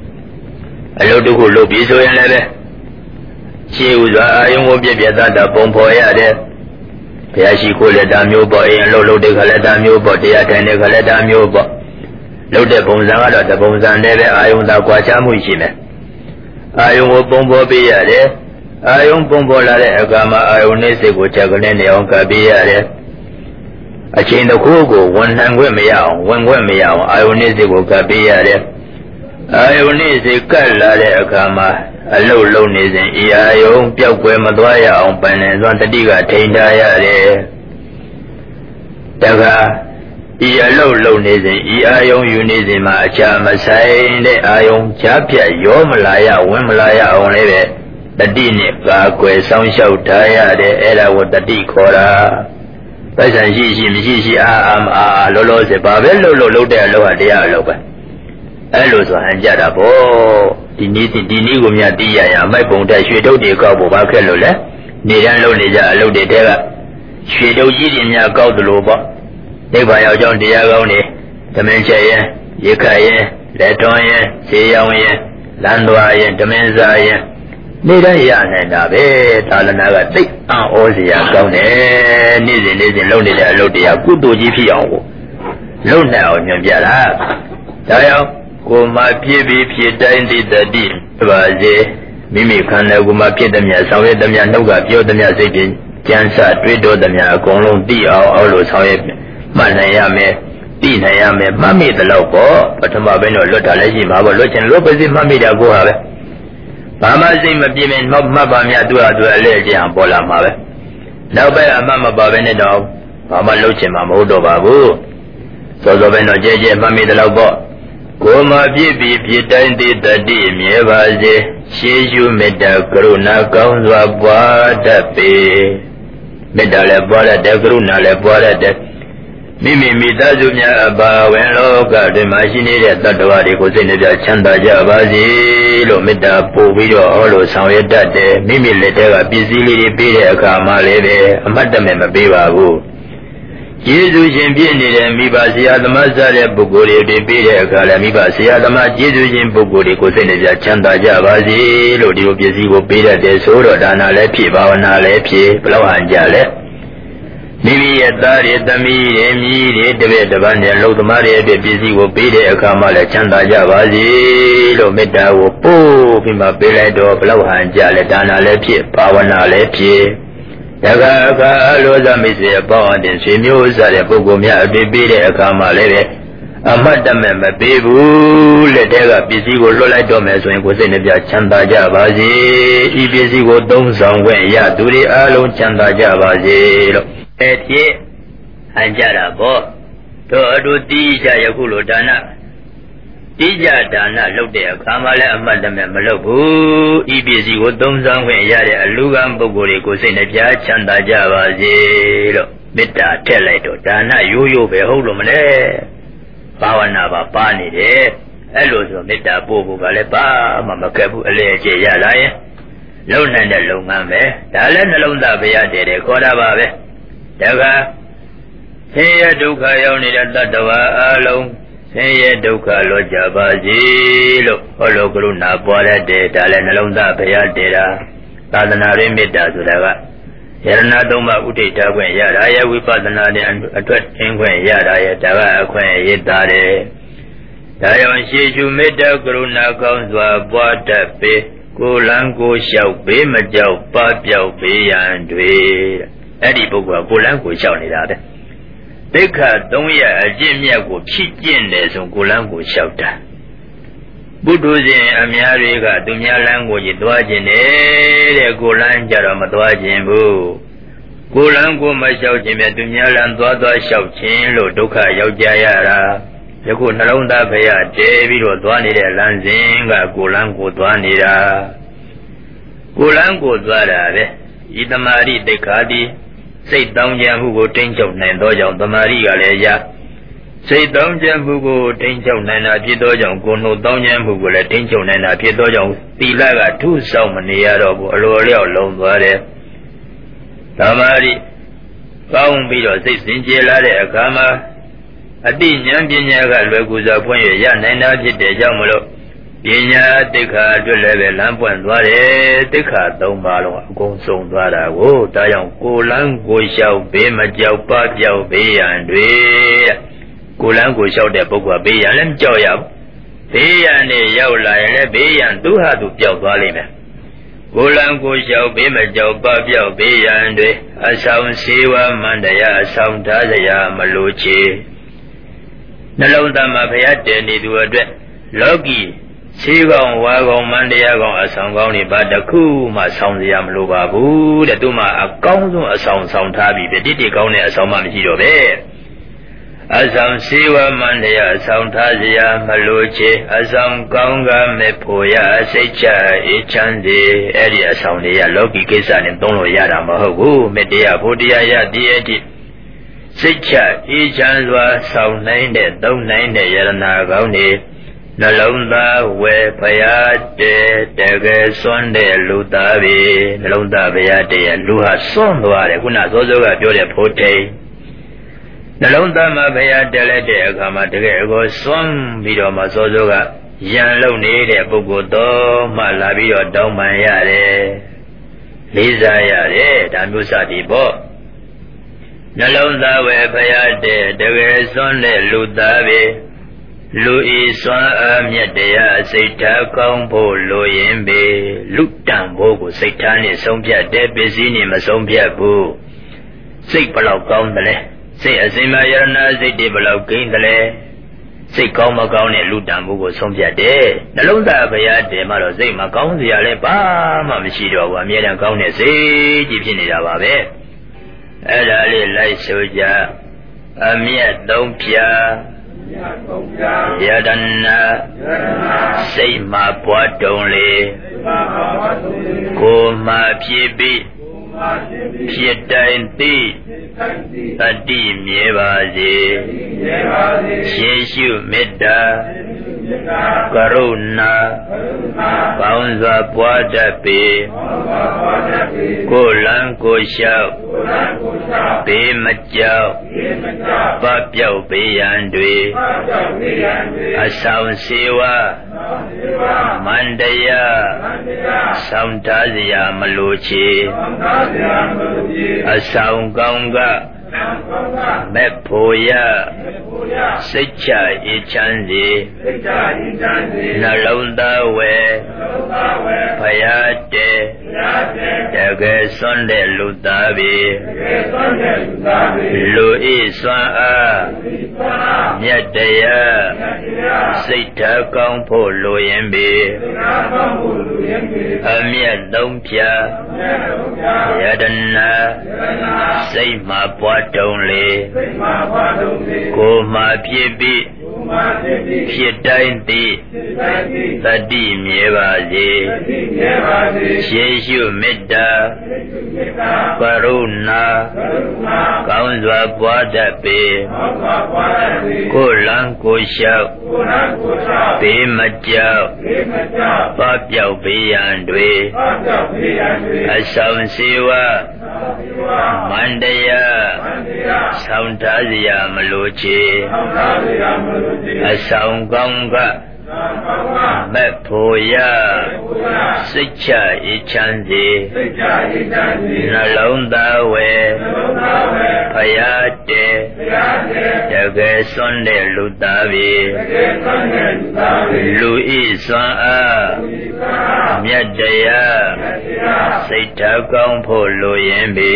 A lo to ko lo bi so yan le be. Shi u zwa a yong wo piet piet da da pong pho ya de. Phaya shi ko le da myo po ayin lo de kha le da myo po taya thain de kha le da myo po. Lo de pong san ga do ta pong san de be a yong da kwa cha mu shi me. A yong wo pong pho pi ya de. A yong pong pho la de akha ma a yong ne sit ko chat ka ne ne ong ka pi ya de. A chain the coco, one hand with me out, one with me out, I will need to go capia there. I will need to cut la kama, a low news in EIO, Piaque Maduaya on Pen and Zantadiga, Tendaya there. Daga, low news in EIO, Unizima, Chamasai, the Ion, Chapia, Yomalaya, Wimalaya on it, the Dini, Gaque, Sound Shout, Taya, the Ella with the decora. Person she lolo se babe lo de lo dia lo ba elo so han ja da bo di ni ko mya ti ya mai pong ta hwe dou de kaw bo ba khet lo le ni dan lo ne ja a lo de te ka hwe dou ji ti mya kaw de lo boနိဗ္ဗာန်ရောက်ကြောင်းတရားကောင်းနေသမင်းချက်ရင်ရေခတ်ရင်လက်ထွန်းရင်ဈေးရောင်းရင်လမ်းသွားရင်သမင်းစားရင်နေတိုင်းရနိုင်တာပဲသာလနာကသိအံ့ဩစရာကောင်းတယ်နေ့စဉ်လုပ်နေတဲ့အလုပ်တရားကုသိုလ်ကြီးဖြစ်အောင်ကိုလုပ်နိုင်အောင်ညွှန်ပြတာဒါကြောင့်ကိုယ်မှာဖြစ်ပြီးဖြစ်တိုင်းသိတတ်သည်ပါစေမိမိခန္ဓာကိုယ်မှာဖြစ်သည်များဆောင်ရွက်သည်များနှုတ်ကပြောသည်များစိတ်ဖြင့်ကြံစတွေးတော်သည်များအကုန်လုံးသိအောင်အောက်လို့ဆောင်ရွက်မှတ်နိုင်ရမယ်သိနိုင်ရမယ်မှတ်မိသလောက်ပေါ့ပထမပိုင်းတော့လွတ်တာလည်းရှိမှာပေါ့လွတ်ချင်လွတ်ပါစေမှတ်မိတာကိုဟာပဲဘာမှစိတ်မပြင်းမဲ့မှတ်ပါများသူ့ဟာသူအလဲအကျအောင်ပေါ်လာမှာပဲနောက်ပိုင်းအမှတ်မပါဘဲနဲ့တော့ဘာမှလုပ်ချင်မှာမဟုတ်တော့ပါဘူးစောစောပိုင်းတော့ကြဲကြဲမှတ်မိသလောက်ပေါ့ကိုယ်မှာပြည့်ပြီးပြည့်တိုင်းသိတတ်တိမြဲပါစေရှေးရှုမေတ္တာကရုဏာကောင်းစွာပွားတတ်ပေမေတ္တာလည်းပွားတတ်တယ်ကရုဏာလည်းပွားတတ်တယ်မိမိမိသားစုများအပါဝင်လောကတွင်မှရှိနေတဲ့တတ္တဝါတွေကိုစိတ်နှပြချမ်းသာကြပါစေလို့မေတ္တာပို့ပြီးတော့ဟောလို့ဆောင်ရွက်တတ်တယ်မိမိလက်ထဲကပစ္စည်းလေးတွေပေးတဲ့အခါမှလည်းပဲအမှတ်တမဲ့မပေးပါဘူးယေရှုရှင်ပြည့်နေတဲ့မိဘဆရာသမားစားတဲ့ပုဂ္ဂိုလ်တွေပေးတဲ့အခါလည်းမိဘဆရာသမားယေရှုရှင်ပုဂ္ဂိုလ်တွေကိုစိတ်နှပြချမ်းသာကြပါစေလို့ဒီလိုပစ္စည်းကိုပေးတတ်တယ်ဆိုတော့ဒါနလည်းဖြစ်ဘာဝနာလည်းဖြစ်ဘလောက်ဟန်ကြလဲမိမိရဲ့သားတွေသမီးတွေမြည်တွေတပည့်တစ်ပန်းနဲ့လုံသမားတွေအတွက်ပစ္စည်းကိုပေးတဲ့အခါမှလည်းချမ်းသာကြပါစေလို့မေတ္တာကိုပို့ပြီးမှပေးလိုက်တော့ဘလောက်ဟန်ကြလဲဒါနလည်းဖြစ်ဘာဝနာလည်းဖြစ်တခါအခါအလိုသာမိတ်ဆွေအပေါင်းအသင်းဆွေမျိုးစားတဲ့ပုဂ္ဂိုလ်များအတွေ့ပေးတဲ့အခါမှလည်းပဲအမှတ်တမဲ့မပေးဘူးလက်ထဲကပစ္စည်းကိုလွတ်လိုက်တော့မယ်ဆိုရင်ကိုယ်စိတ်နှပြချမ်းသာကြပါစေဤပစ္စည်းကိုသုံးဆောင်ခွင့်ရသူတွေအားလုံးချမ်းသာကြပါစေလို့အဲ့ဒီဟန်ကြတာပေါ့တို့အတူတီးကြယခုလိုဒါနတိကြဒါနလုပ်တဲ့အခါမှာလည်းအမှတ်တမဲ့မလုပ်ဘူးဤပစ္စည်းကိုသုံးဆောင်ခွင့်ရတဲ့အလူကံပုဂ္ဂိုလ်တွေကိုစိတ်နှပြချမ်းသာကြပါစေလို့မေတ္တာထည့်လိုက်တော့ဒါနရိုးရိုးပဲဟုတ်လို့မလဲဘာဝနာပါနေတယ်အဲ့လိုဆိုမေတ္တာပို့ဖို့ကလည်းဘာမှမကက်ဘူးအလေအကျရလာရင်လုံနိုင်တဲ့လုပ်ငန်းပဲဒါလည်းနှလုံးသားဘုရားတည်တယ်ခေါ်တာပါပဲတခါဆင်းရဲဒုက္ခရောက်နေတဲ့တတ္တဝါအလုံးဆင်းရဲဒုက္ခလွတ်ကြပါစေလို့ဟောလိုကရုဏာပွားတတ်တယ်ဒါလည်းနှလုံးသားဘုရားတည်တာသာသနာ့ရေးမေတ္တာဆိုတာကယရဏသုံးပါးဥဒိဋ္ဌခွင့်ရတာရဲ့ဝိပဿနာနဲ့အတွက်သင်ခွင့်ရတာရဲ့ဒါကအခွင့်ရတာတယ်ဒါကြောင့်ရှေးရှုမေတ္တာကရုဏာကောင်းစွာပွားတတ်ပေကိုယ်လန်းကိုလျှောက်ပေးမကြောက်ပပျောက်ပေးရန်တွေအဲ့ဒီပုဂ္ဂိုလ်ကကိုယ်လန်းကိုလျှောက်နေတာပဲသိက္ခာ300အကျင့်မြတ်ကိုဖြည့်ကျင့်တယ်ဆိုကိုယ်လန်းကိုလျှောက်တာဘုဒ္ဓဇင်အများတွေကသူများလမ်းကိုကြီးသွားခြင်းနဲ့တဲ့ကိုယ်လန်းကြတော့မသွားခြင်းဘူးကိုယ်လန်းကိုမလျှောက်ခြင်းပဲသူများလမ်းသွားလျှောက်ခြင်းလို့ဒုက္ခရောက်ကြရတာယခုနှလုံးသားဖရာတဲပြီးတော့သွားနေတဲ့လမ်းစဉ်ကကိုယ်လန်းကိုသွားနေတာကိုယ်လန်းကိုသွားတာပဲဤတမာရိတိခါတိစိတ်တောင်းကြမှုကိုတင်းချုပ်နိုင်သောကြောင့်တမာရိကလည်းရစိတ်တောင်းကြမှုကိုတင်းချုပ်နိုင်တာဖြစ်သောကြောင့်ကိုယ်နှုတ်တောင်းကြမှုကိုလည်းတင်းချုပ်နိုင်တာဖြစ်သောကြောင့်သီလကထုဆောင်မနေရတော့ဘူးအလိုအလျောက်လုံးသွားတယ်တမာရိကောင်းပြီးတော့စိတ်စင်ကြယ်လာတဲ့အခါမှာအတိဉာဏ်ပညာကလွယ်ကူစွာဖွင့်ရရနိုင်တာဖြစ်တဲ့ကြောင့်မလို့ပညာတိက္ခာအတွက်လည်းပဲလမ်းပွင့်သွားတယ်တိက္ခာ3ပါးလုံးအကုန်စုံသွားတာကိုဒါကြောင့်ကိုယ်လန်းကိုလျှောက်ဘေးမကြောက်ပပျောက်ဘေးရန်တွေကိုယ်လန်းကိုလျှောက်တဲ့ပုဂ္ဂိုလ်ကဘေးရန်လည်းမကြောက်ရဘူးဘေးရန်နဲ့ရောက်လာရင်လည်းဘေးရန်သူဟာသူပျောက်သွားလိမ့်မယ်ကိုယ်လန်းကိုလျှောက်ဘေးမကြောက်ပပျောက်ဘေးရန်တွေအဆောင်စေဝမန္တရာအဆောင်ထားစရာမလိုချေနှလုံးသားမှာဘုရားတည်နေသူအတွက်လောကီခြေကောင်ဝါကောင်မန္တရားကောင်အဆောင်ကောင်းတွေဘာတစ်ခုမှဆောင်စရာမလိုပါဘူးတဲ့သူမှအကောင်းဆုံးအဆောင်ဆောင်ထားပြီးပြတိကောင်းတဲ့အဆောင်မှမရှိတော့ပဲအဆောင်စေဝမန္တရားအဆောင်ထားစရာမလိုချေအဆောင်ကောင်းကမဲ့ဖို့ရစိတ်ချအေးချမ်းစေအဲ့ဒီအဆောင်တွေကလောကီကိစ္စနဲ့သုံးလို့ရတာမဟုတ်ဘူးမေတ္တရားဖို့တရားရတည်းအထိစိတ်ချအေးချမ်းစွာဆောင်နိုင်တဲ့သုံးနိုင်တဲ့ယရနာကောင်းတွေနှလုံးသားဝယ်ဖရာတဲ့တကယ်စွန့်တဲ့လူသားပဲနှလုံးသားဖရာတဲ့လူဟာစွန့်သွားတယ်ခုနစောစောကပြောတဲ့ဖို့ထိန်နှလုံးသားမှာဖရာတဲ့လက်တဲ့အခါမှာတကယ်ကိုစွန့်ပြီးတော့မှစောစောကရန်လုံနေတဲ့ပုဂ္ဂိုလ်တော်မှလာပြီးတော့တောင်းပန်ရတယ်လေးစားရတယ်ဒါမျိုးစသည်ပေါ့နှလုံးသားဝယ်ဖရာတဲ့တကယ်စွန့်တဲ့လူသားပဲလူဤစွမ်းအားမြတ်တရားစိတ်ထားကောင်းဖို့လိုရင်ပေလူတန်ဖို့ကိုစိတ်ထားနဲ့ဆုံးဖြတ်တဲ့ပစ္စည်းနဲ့မဆုံးဖြတ်ဘူးစိတ်ဘလောက်ကောင်းတယ်လဲစိတ်အစဉ်မယရဏစိတ်တွေဘလောက်ကိန်းတယ်လဲစိတ်ကောင်းမကောင်းတဲ့လူတန်ဖို့ကိုဆုံးဖြတ်တယ်နှလုံးသားဘုရားတည်မှတော့စိတ်မကောင်းစရာလည်းဘာမှမရှိတော့ဘူးအမြဲတမ်းကောင်းတဲ့စိတ်ကြီးဖြစ်နေတာပါပဲအဲ့ဒါလေးလိုက်ဆိုကြအမြတ်သုံးဖြာယတနာစိတ်မှပွားတုံလေကိုမှဖြစ်ပြီးဖြစ်တိုင်းသိတတိမြဲပါစေရှေးရှုမေတ္တာကရုဏာကောင်းစွာပွားတတ်ပေကိုယ်လန်းကိုယ်လျှောက်ဘေးမကြောက်ပပျောက်ဘေးရန်တွေအဆောင်စေဝမန္တရာဆောင်ထားစရာမလိုချေအဆောင်ကောင်းကမဲ့ဖို့ရစိတ်ချအေးချမ်းစေနှလုံးသားဝဲဖယားတဲတကယ်စွန့်တဲ့လူသားပဲလူဤစွမ်းအားမြတ်တရားစိတ်ဓာတ်ကောင်းဖို့လိုရင်ပဲအမြတ်သုံးဖြာယတနာစိတ်မှာပွားတုံးလေကိုယ်မှာဖြစ်ပြီးဖြစ်တိုင်းသိတတိမြဲပါစေရှေးရှုမေတ္တာကရုဏာကောင်းစွာပွားတတ်ပေကိုယ်လန်းကိုယ်လျှောက်ဘေးမကြောက်ပပျောက်ဘေးရန်တွေအဆောင်စေဝမန္တရာဆောင်ထားစရာမလိုချေအဆောင်ကောင်းကမဲ့ဖို့ရစိတ်ချအေးချမ်းစေနှလုံးသားဝဲဖယားတဲတကယ်စွန့်တဲ့လူသားပဲလူဤစွမ်းအားမြတ်တရားစိတ်ဓာတ်ကောင်းဖို့လိုရင်ပဲ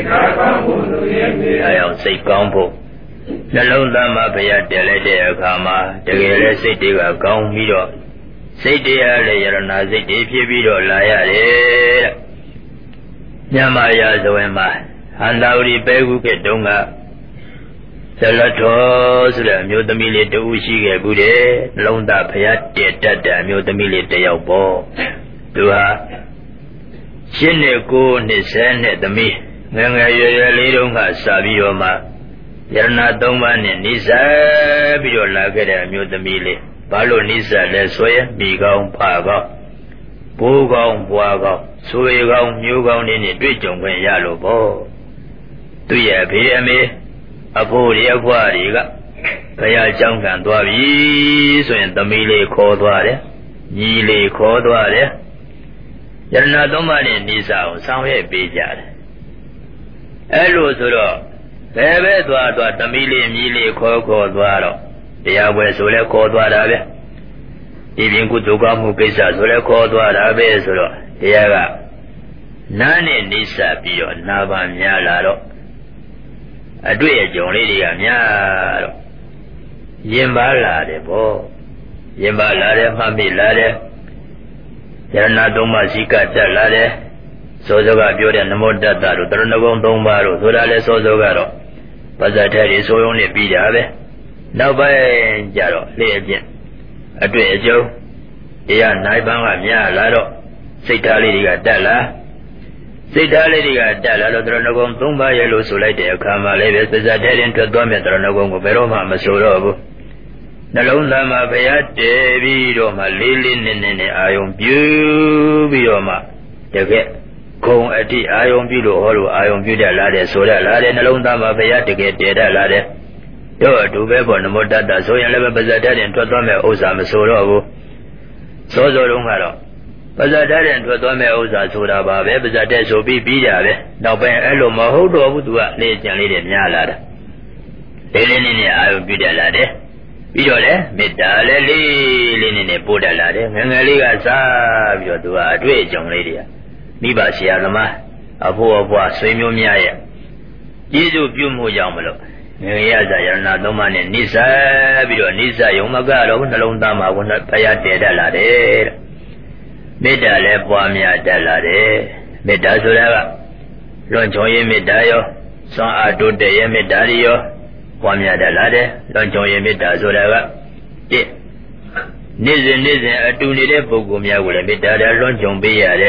အဲအောင်စိတ်ကောင်းဖို့နှလုံးသားမှာဘုရားတည်လိုက်တဲ့အခါမှာတကယ်လဲစိတ်တွေကကောင်းပြီးတော့စိတ်တရားလည်းယရဏစိတ်တွေဖြစ်ပြီးတော့လာရတယ်တဲ့ညမရာဇဝင်မှာဟန္တာဝရီပဲခုခေတ်တုန်းကဇလတော်ဆိုတဲ့အမျိုးသမီးလေးတူရှိခဲ့ဘူးတဲ့နှလုံးသားဘုရားတည်တတ်တဲ့အမျိုးသမီးလေးတစ်ယောက်ပေါ့သူဟာရှင်းနဲ့ကိုနှစ်ဆယ်နဲ့သမီးငယ်ငယ်ရွယ်ရွယ်လေးတုန်းကစာပြီးတော့မှယရဏသုံးပါးနဲ့နိစ္စပြီးတော့လာခဲ့တဲ့အမျိုးသမီးလေးဘာလို့နိစ္စလဲဆိုရင်မိကောင်းဖာကောင်းဘိုးကောင်းဘွားကောင်းဆွေကောင်းမျိုးကောင်းတွေနဲ့တွေ့ကြုံခွင့်ရလို့ပေါ့သူရဲ့အဖေအမေအဖိုးတွေအဖွားတွေကဘုရားကြောင်းခံသွားပြီဆိုရင်သမီးလေးခေါ်သွားတယ်ညီလေးခေါ်သွားတယ်ယရဏသုံးပါးနဲ့နိစ္စအောင်ဆောင်ရွက်ပေးကြတယ်အဲ့လိုဆိုတော့ဘယ်ပဲသွားသမီးလေးမြည်လေးခေါ်သွားတော့တရားပွဲဆိုလဲခေါ်သွားတာပဲဒီပြင်ကုသိုလ်ကောင်းမှုကိစ္စဆိုလဲခေါ်သွားတာပဲဆိုတော့တရားကနားနဲ့နိစ္စပြီးတော့နာပါများလာတော့အတွေ့အကြုံလေးတွေကများတော့ရင်ပါလာတယ်ပေါ့ရင်ပါလာတယ်မှတ်မိလာတယ်ယရဏသုံးပါးစီကတက်လာတယ်စောစောကပြောတဲ့နမောတတ္တတို့တရဏဂုံသုံးပါးတို့ဆိုတာလဲစောစောကတော့ပါဇာထဲတွေဆိုရုံနဲ့ပြီးတာပဲနောက်ပိုင်းကျတော့လျှက်ပြင့်အတွေ့အကြုံတရားနိုင်ပန်းကများလာတော့စိတ်ထားလေးတွေကတက်လာစိတ်ထားလေးတွေကတက်လာတော့တရဏဂုံသုံးပါးရဲ့လို့ဆိုလိုက်တဲ့အခါမှာလည်းပဲပါဇာထဲတင်ထွက်သွားမြတ်တရဏဂုံကိုဘယ်တော့မှမဆိုတော့ဘူးနှလုံးသားမှာဘုရားတည်ပြီးတော့မှလေးလေးနက်နက်နဲ့အာယုံပြုပြီးတော့မှတကယ်ဂုံအတိအာယုံပြုလို့ဟောလို့အာယုံပြုတတ်လာတယ်ဆိုတတ်လာတယ်နှလုံးသားမှာဘုရားတကယ်တည်တတ်လာတယ်တော့အတူပဲပေါ့နမောတတ္တဆိုရင်လည်းပဲပါဇာထဲတင်ထွက်သွားမဲ့ဥစ္စာမဆိုတော့ဘူးစောစောတုန်းကတော့ပါဇာထဲတင်ထွက်သွားမဲ့ဥစ္စာဆိုတာပါပဲပါဇာထဲဆိုပြီးတာပဲနောက်ပိုင်းအဲ့လိုမဟုတ်တော့ဘူးသူကလေ့ကျင့်လေးတွေများလာတာလေးလေးနဲ့အာယုံပြုတတ်လာတယ်ပြီးတော့လေမေတ္တာလည်းလေးလေးနဲ့ပို့တတ်လာတယ်ငယ်ငယ်လေးကစားပြီးတော့သူကအတွေ့အကြုံလေးတွေကမိဘဆရာသမားအဖိုးအဖွားဆွေမျိုးများရဲ့ကျေးဇူးပြုမှုကြောင့်မလို့ငယ်ရစာယရဏသုံးပါးနဲ့နိစ္စပြီးတော့နိစ္စယုံမကတော့နှလုံးသားမှာဘုရားတည်တတ်လာတယ်တဲ့မေတ္တာလည်းပွားများတတ်လာတယ်မေတ္တာဆိုတာကလွန်ခြုံရေးမေတ္တာရောစွမ်းအားတိုးတက်ရေးမေတ္တာရောပွားများတတ်လာတယ်လွန်ခြုံရေးမေတ္တာဆိုတာကနေ့စဉ်အတူနေတဲ့ပုဂ္ဂိုလ်များကိုလည်းမေတ္တာလွန်ခြုံပေးရတယ်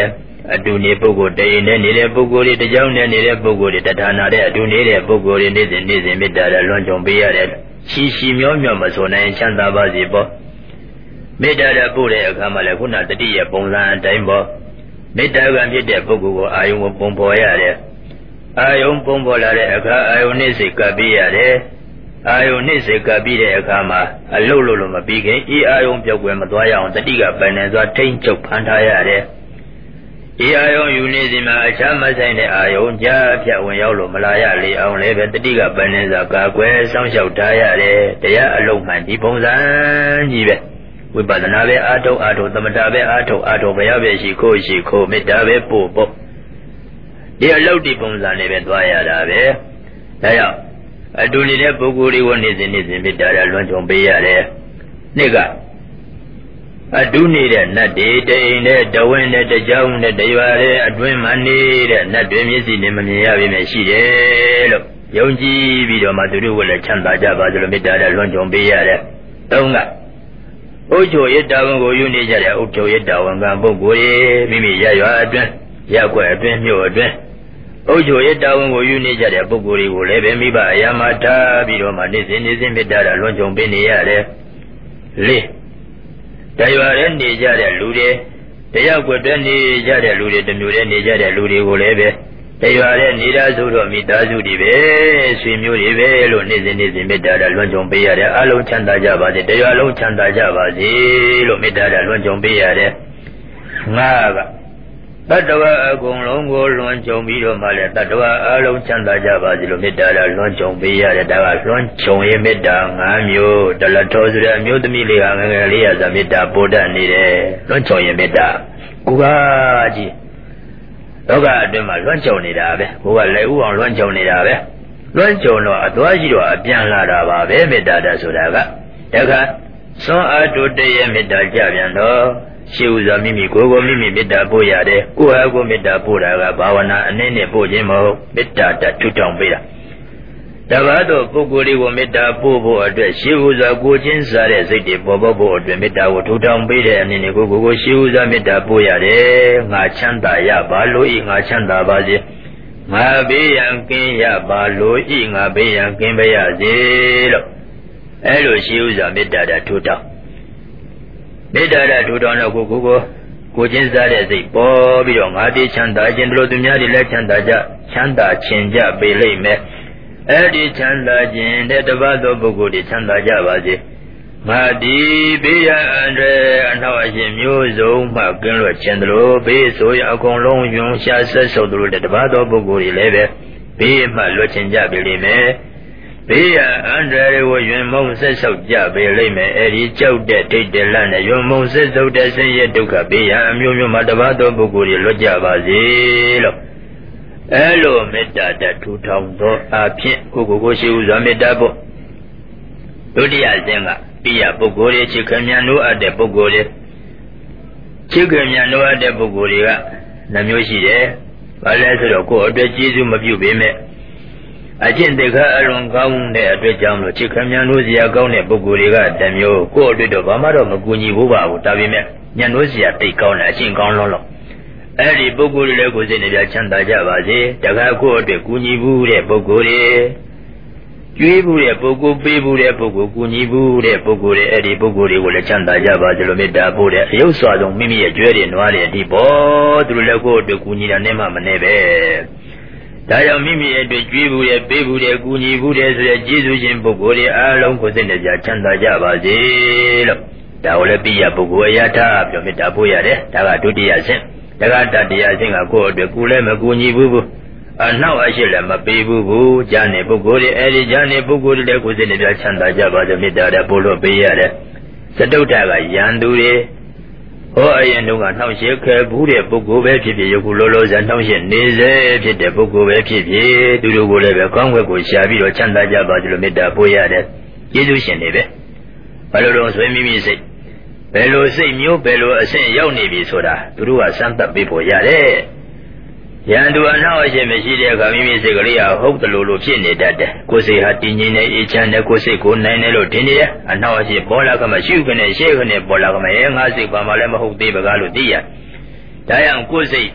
အတူနေပုဂ္ဂိုလ်တရင်နဲ့နေတဲ့ပုဂ္ဂိုလ်တွေတကြောင်နဲ့နေတဲ့ပုဂ္ဂိုလ်တွေတဌာနာတဲ့အတူနေတဲ့ပုဂ္ဂိုလ်တွေနေ့စဉ်မေတ္တာနဲ့လွန်ကြုံပေးရတယ်ရှိမျောမဆိုနိုင်ချမ်းသာပါစေပေါ့မေတ္တာနဲ့ပို့တဲ့အခါမှာလည်းခုနတတိယပုံစံအတိုင်းပေါ့မေတ္တာကဖြစ်တဲ့ပုဂ္ဂိုလ်ကိုအာယုံကိုပုံပေါ်ရတယ်အာယုံပုံပေါ်လာတဲ့အခါအာယုံနဲ့စိတ်ကပ်ပြီးရတယ်အာယုံနဲ့စိတ်ကပ်ပြီးတဲ့အခါမှာအလုတ်လို့မပြီးခင်ဤအာယုံပြောက်ွယ်မသွားရအောင်တတိကပိုင်နေစွာထိမ့်ချုပ်ဖန်ထားရတယ်ဤအာယုံယူနေစီမှာအခြားမဆိုင်တဲ့အာယုံကြားဖြတ်ဝင်ရောက်လို့မလာရလေအောင်လည်းပဲတတိကပိုင်နေစွာကာကွယ်စောင့်ရှောက်ထားရတယ်တရားအလုံးမှန်ဒီပုံစံကြီးပဲဝိပဿနာပဲအာထုတ်သမထပဲအာထုတ်ဘယ်ရောက်ပဲရှိခိုးမေတ္တာပဲပို့ပေါ့ဒီအလုပ်ဒီပုံစံနဲ့ပဲသွားရတာပဲဒါကြောင့်အတူနေတဲ့ပုဂ္ဂိုလ်တွေကိုနေ့စဉ်မေတ္တာနဲ့လွန်ကြုံပေးရတယ်နှစ်ကအတူနေတဲ့နတ်တွေတိမ်နဲ့တဝင်းနဲ့တကြောင်နဲ့တရွာတဲ့အတွင်းမှာနေတဲ့နတ်တွေမျက်စိနဲ့မမြင်ရပေမဲ့ရှိတယ်လို့ယုံကြည်ပြီးတော့မှသူတို့ကလည်းချမ်းသာကြပါသလိုမေတ္တာနဲ့လွန်ကြုံပေးရတယ်သုံးကအုတ်ချိုရတာဝန်ကိုယူနေကြတဲ့အုတ်ချိုရတာဝန်ကပုဂ္ဂိုလ်တွေမိမိရရွာအတွင်းရက်ွက်အတွင်းမြို့အတွင်းအုတ်ချိုရတာဝန်ကိုယူနေကြတဲ့ပုဂ္ဂိုလ်တွေကိုလည်းပဲမိဘအရာမှာထားပြီးတော့မှနေ့စဉ်မေတ္တာနဲ့လွန်ကြုံပေးနေရတယ်လေးတရွာရဲနေကြတဲ့လူတွေတယောက်ွက်တွဲနေကြတဲ့လူတွေတမျိုးတည်းနေကြတဲ့လူတွေကိုလည်းပဲတရွာရဲနေတာဆိုတော့မိသားစုတွေပဲဆွေမျိုးတွေပဲလို့နေ့စဉ်မေတ္တာနဲ့လွန်ကြုံပေးရတယ်အလုံးချမ်းသာကြပါစေတရွာလုံးချမ်းသာကြပါစေလို့မေတ္တာနဲ့လွန်ကြုံပေးရတယ်ငါကတတ္တဝါအကုန်လုံးကိုလွန်ကြုံပြီးတော့မှလည်းတတ္တဝါအလုံးချမ်းသာကြပါစေလို့မေတ္တာနဲ့လွန်ကြုံပေးရတယ်ဒါကလွန်ကြုံရဲ့မေတ္တာ၅မျိုးတလထောဆိုတဲ့အမျိုးသမီးလေးဟာငယ်ငယ်လေးရစာမေတ္တာပို့တတ်နေတယ်လွန်ကြုံရဲ့မေတ္တာကိုကကြီးလောကအတွင်းမှာလွန်ကြုံနေတာပဲကိုကလည်းဥအောင်လွန်ကြုံနေတာပဲလွန်ကြုံတော့အသွားကြီးတော့အပြန်လာတာပါပဲမေတ္တာတဆိုတာကတခါသွန်အားတိုးတည့်ရဲ့မေတ္တာကြပြန်တော့ရှိဥစွာမိမိကိုယ်ကိုမိမိမေတ္တာပို့ရတယ်ကိုယ်ဟာကိုယ်မေတ္တာပို့တာကဘာဝနာအနေနဲ့ပို့ခြင်းမဟုတ်မေတ္တာတထွထောင်ပေးတာတပတ်တော့ပုဂ္ဂိုလ်တွေကိုမေတ္တာပို့ဖို့အတွက်ရှိဥစွာကိုချင်းစားတဲ့စိတ်တွေပေါ်ပေါက်ဖို့အတွက်မေတ္တာကိုထွထောင်ပေးတဲ့အနေနဲ့ကိုရှိဥစွာမေတ္တာပို့ရတယ်ငါချမ်းသာရပါလို့ဤငါချမ်းသာပါစေငါဘေးရန်ကင်းရပါလို့ဤငါဘေးရန်ကင်းပါရစေလို့အဲလိုရှိဥစွာမေတ္တာတထွထောင်မေတ္တာရထူထောင်တော့ကိုချင်းစားတဲ့စိတ်ပေါ်ပြီးတော့ငါတည်ချမ်းသာခြင်းတို့သူများတွေလည်းချမ်းသာခြင်းကြပေလိမ့်မယ်အဲ့ဒီချမ်းသာခြင်းတဲ့တပတ်သောပုဂ္ဂိုလ်တွေချမ်းသာကြပါစေငါဒီဘေးရန်အန္တရာယ်အနှောက်အယှက်မျိုးစုံမှကင်းလွတ်ခြင်းတို့ဘေးဆိုရအကုန်လုံးယွန်ရှာဆက်ဆုပ်တို့တဲ့တပတ်သောပုဂ္ဂိုလ်တွေလည်းပဲဘေးမှလွတ်ခြင်းကြပေလိမ့်မယ်ဘေးရန်အန္တရာယ်ကိုယွန်မုံဆက်ဆုပ်ကြပေလိမ့်မယ်အဲ့ဒီကြောက်တဲ့ဒိတ်တဲ့လန့်နဲ့ယွန်မုံဆက်ဆုပ်တဲ့ဆင်းရဲဒုက္ခဘေးရန်အမျိုးမျိုးမှာတပတ်သောပုဂ္ဂိုလ်တွေလွတ်ကြပါစေလို့အဲလိုမေတ္တာတထူထောင်သောအဖြစ်ကိုရှိဥစွာမေတ္တာဖို့ဒုတိယဆင့်ကပိယပုဂ္ဂိုလ်တွေချစ်ခင်မြန်လို့အပ်တဲ့ပုဂ္ဂိုလ်တွေချစ်ခင်မြန်လို့အပ်တဲ့ပုဂ္ဂိုလ်တွေကနှမျိုးရှိတယ်ဘာလဲဆိုတော့ကိုယ်အတွက်ကျေးဇူးမပြုပေမဲ့အကျင့်တခါအလွန်ကောင်းတဲ့အတွက်ကြောင့်လို့ချစ်ခင်မြန်လို့စရာကောင်းတဲ့ပုဂ္ဂိုလ်တွေကတမျိုးကိုယ်အတွက်တော့ဘာမှတော့မကူညီဘူးပါဘူးဒါပေမဲ့ညံလို့စရာတိတ်ကောင်းတဲ့အကျင့်ကောင်းလို့အဲ့ဒီပုဂ္ဂိုလ်တွေကိုစိတ်နှပြချမ်းသာကြပါစေတခါကိုယ့်အတွက်ကူညီဘူးတဲ့ပုဂ္ဂိုလ်တွေကျွေးဘူးတဲ့ပုဂ္ဂိုလ်ပေးဘူးတဲ့ပုဂ္ဂိုလ်ကူညီဘူးတဲ့ပုဂ္ဂိုလ်တွေအဲ့ဒီပုဂ္ဂိုလ်တွေကိုလည်းချမ်းသာကြပါစေလို့မေတ္တာပို့တဲ့အယုတ်စွာဆုံးမိမိရဲ့ကြွယ်တွေနွားတွေအဒီပေါ်သူတို့လည်းကိုယ့်အတွက်ကူညီတာနဲ့မှမနေပဲဒါကြောင့်မိမိရဲ့အတွက်ကျွေးဘူးတဲ့ပေးဘူးတဲ့ကူညီဘူးတဲ့ဆိုတဲ့ကျေးဇူးရှင်ပုဂ္ဂိုလ်တွေအားလုံးကိုစိတ်နှပြချမ်းသာကြပါစေလို့ဒါကိုလည်းပိယပုဂ္ဂိုလ်အရာထားပြောမေတ္တာပို့ရတယ်ဒါကဒုတိယဆင့်တက္ကတတရားချင်းကကိုယ့်အတွက်ကိုယ်လည်းမကူညီဘူးအနောက်အရှိလည်းမပေးဘူးဈာနေပုဂ္ဂိုလ်တွေအဲဒီဈာနေပုဂ္ဂိုလ်တွေလည်းကိုယ်စိတ်နဲ့ပြချမ်းသာကြပါစေမေတ္တာနဲ့ပို့လို့ပေးရတယ်စတုတ္ထကယန္သူတွေဟောအရင်တုန်းကနှောင့်ယှက်ခဲ့ဘူးတဲ့ပုဂ္ဂိုလ်ပဲဖြစ်ဖြစ်ယခုလောလောဆယ်နှောင့်ယှက်နေစေဖြစ်တဲ့ပုဂ္ဂိုလ်ပဲဖြစ်ဖြစ်သူတို့ကိုလည်းပဲကောင်းွယ်ကိုရှာပြီးတော့ချမ်းသာကြပါစေလို့မေတ္တာပို့ရတယ်ကျေးဇူးရှင်တွေပဲဘာလို့တော့ဆိုမိမိစိတ်ဘယ်လိုစိတ်မျိုးဘယ်လိုအဆင့်ရောက်နေပြီဆိုတာသူတို့ကစမ်းသပ်ပေးဖို့ရတယ်။ယန္တုအနောက်အရှင်မရှိတဲ့အခါမိမိစိတ်ကလေးဟာဟုတ်တယ်လို့ဖြစ်နေတတ်တယ်။ကိုယ်စိတ်ဟာတည်ငြိမ်နေအေးချမ်းတယ်ကိုယ်စိတ်ကိုနိုင်တယ်လို့ထင်နေရ။အနောက်အရှင်ပေါ်လာကမှရှုကနေရှေ့ကနေပေါ်လာကမှငါစိတ်ဘာမှလည်းမဟုတ်သေးပါကလို့သိရ။ဒါကြောင့်ကိုယ်စိတ်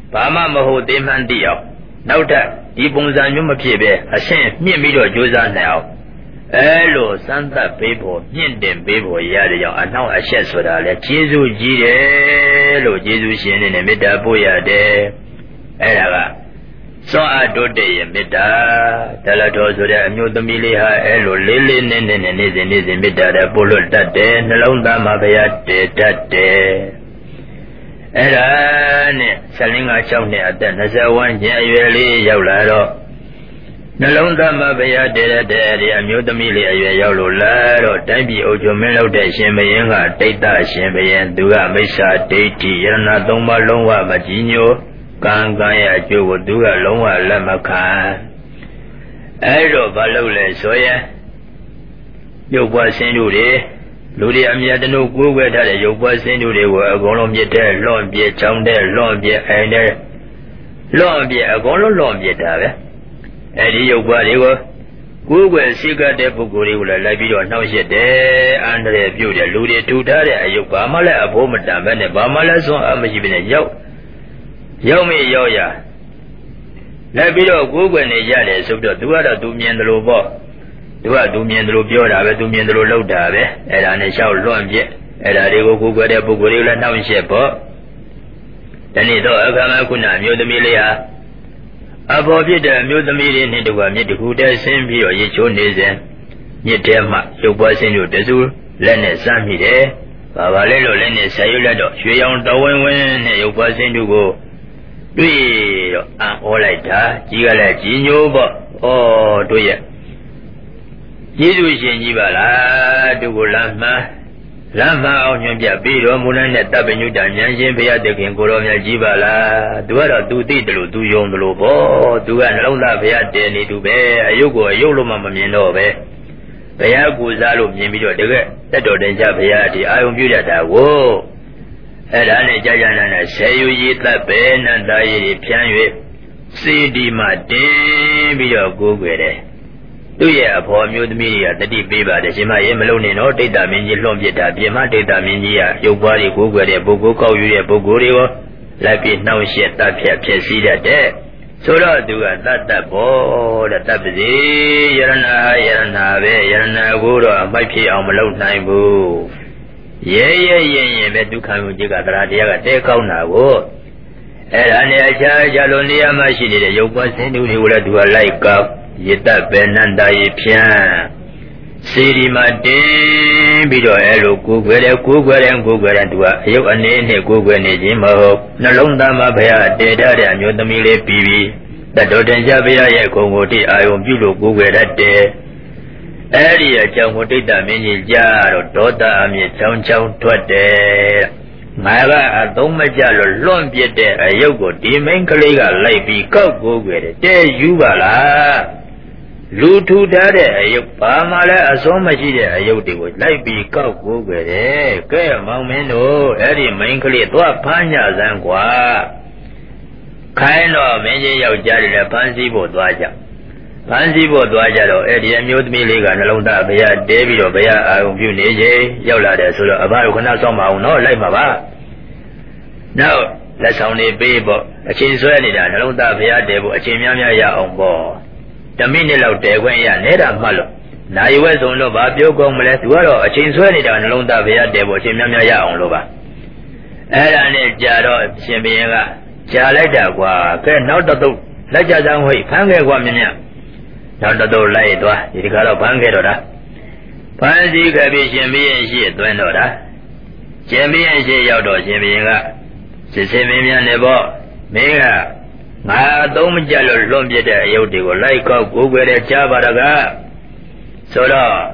Bama Maho Deman Dio. Now that Ibunzan Yumapibe, a shame, me middle Josa now. Hello, Santa people, Indian people, Yadia, and now a chest for that. Jesus, Gide, Jesus, in the Midabuya de Ella. So I do day in Mida, Talatos with a new Domilia, Elo, Lily, and is in Mida, the bullet that day, Nalonda Mavia that day. Ella, selling a chowny at the Nazawan, Yali, Yolado. Nalonda Mavia did a day, and new Domilia, Yolo, Tabi, Ojo Melo, de Shembayanga, Data, Shembayan, Dua, Mesa, Dati, Yana, Doma, Longa, Magino. Gangaya Joe do a long lamacan. Ero Valole Soya. You was in Ludi. Ludi Amia no good weather. You was in Ludi were going to be long be town there, long be and there. Long be a golo long be there. And you were Google Siga de Buguri will let you know yet there under the beauty. Ludi to that. You Bamala a woman, and Bamala so I'm even a yoke. Yomi Yoya. Let me know Google and Yale, so do other do me and the lobo. Do I do me and the Lubiola, do me and the Loda, and I shall launch it, and I go Google the Bugurilla Township. Then it all come out, you the Milia. Above it, you the million into a meet who does same view, each own is in. Yet tell my, you was in your desert, Lenny Sammy there. Babalelo Lenny Sayulado, she on the win, you was in to go. Do you all like that? Gigala Gino, oh, do you? Jesus in Jibala, do Lama on your Bido, Mulan, that Tabinu, Danyan, Pia, the Kingolomia Jibala, do I do Diddle, do young Lobo, do an Lola Pia, Denny to bear, you go, Yolo Mamma Minove. Pia Guzalo, Yimido, the Dodenja Pia, I will be that. Whoa. Ane Jayana say you eat the pen and I piano. See the Martin be your good with it. Do you upon you the media, the deep baby, the Shima Emelone, no data mini lomjeta, Yama data minia, your body go with a bogo, call you a bogorio, like it now shit that see that there. So do I that boy, that tapzy, Yana, Guru, my pay on a long time boo. Yeah, but do come with Jagadia, take out now. And I charge Alonia machine, you was in who will do a like up, yet that Benanda Pian. City Martin, Bido, Hello, Google and do a you and name Google and Jimo. No longer Mabaya, Deda, and you the Mille PV. The Doden Javia, Congo, I won't you Google that day. Area Chamuti Mini Jar, Tota Ami Chow Twade. Mara Adomajalo, Lombia de Ayogo, Demon Kaliga, Lady Go with it. There you are. Lutu Dade, Ayopamala, Asomaji, Ayodi would like be go with it. Gay Mameno, Eddie Mankali, Panya Zangua. Kind of many of Jari Pansy Bodwaja. Pansy Bodwajalo, Eddie amused me like an Alonda, Bea, David or Bea, I will view Neje, Yola, so about somehow, no, like Mava. Now, let's only be a change any than Alonda, Bea, Devo, a chimia on board. The minute out there when you are Neda Malo. Now you was on Lova, you go molest, well, a change any than Alonda, Bea, Devo, chimia on Lova. Ellen Jaro, Chimia, Jaleda, can not do, let us down way, Panga 1 minute. Not the door light, you got a pancake. Pansy Gabi and she, Dwenoda. Jimmy and she, Yodo, Jimmy, Sisimian Nebo, Mega. I don't jello Lombia, Yodi, like a Google Chavaraga. Soda.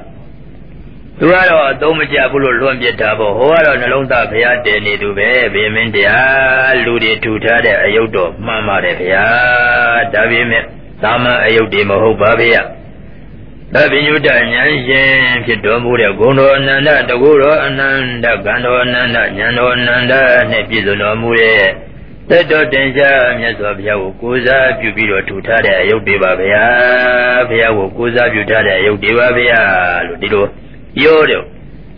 Duaro, Domajabu, Lombia Tabo, Hora, and Alonda Pia, Denny to be, Mendia, Ludi to Tada, Yodo, Mamma de Pia, Davim. Sama Ayodi Maho Babia. Avenue Danyan, Pidomu, Gono, Nanda, the Guru, Nanda, Gano, Nanda, Yano, Nanda, Nepizo Mure. The Dodenja, Yasabia, Kuza, Pupilo to Tada, Yodi Babia, Pia, Kuza, Putada, Yodi Babia, Ludido, Yodo.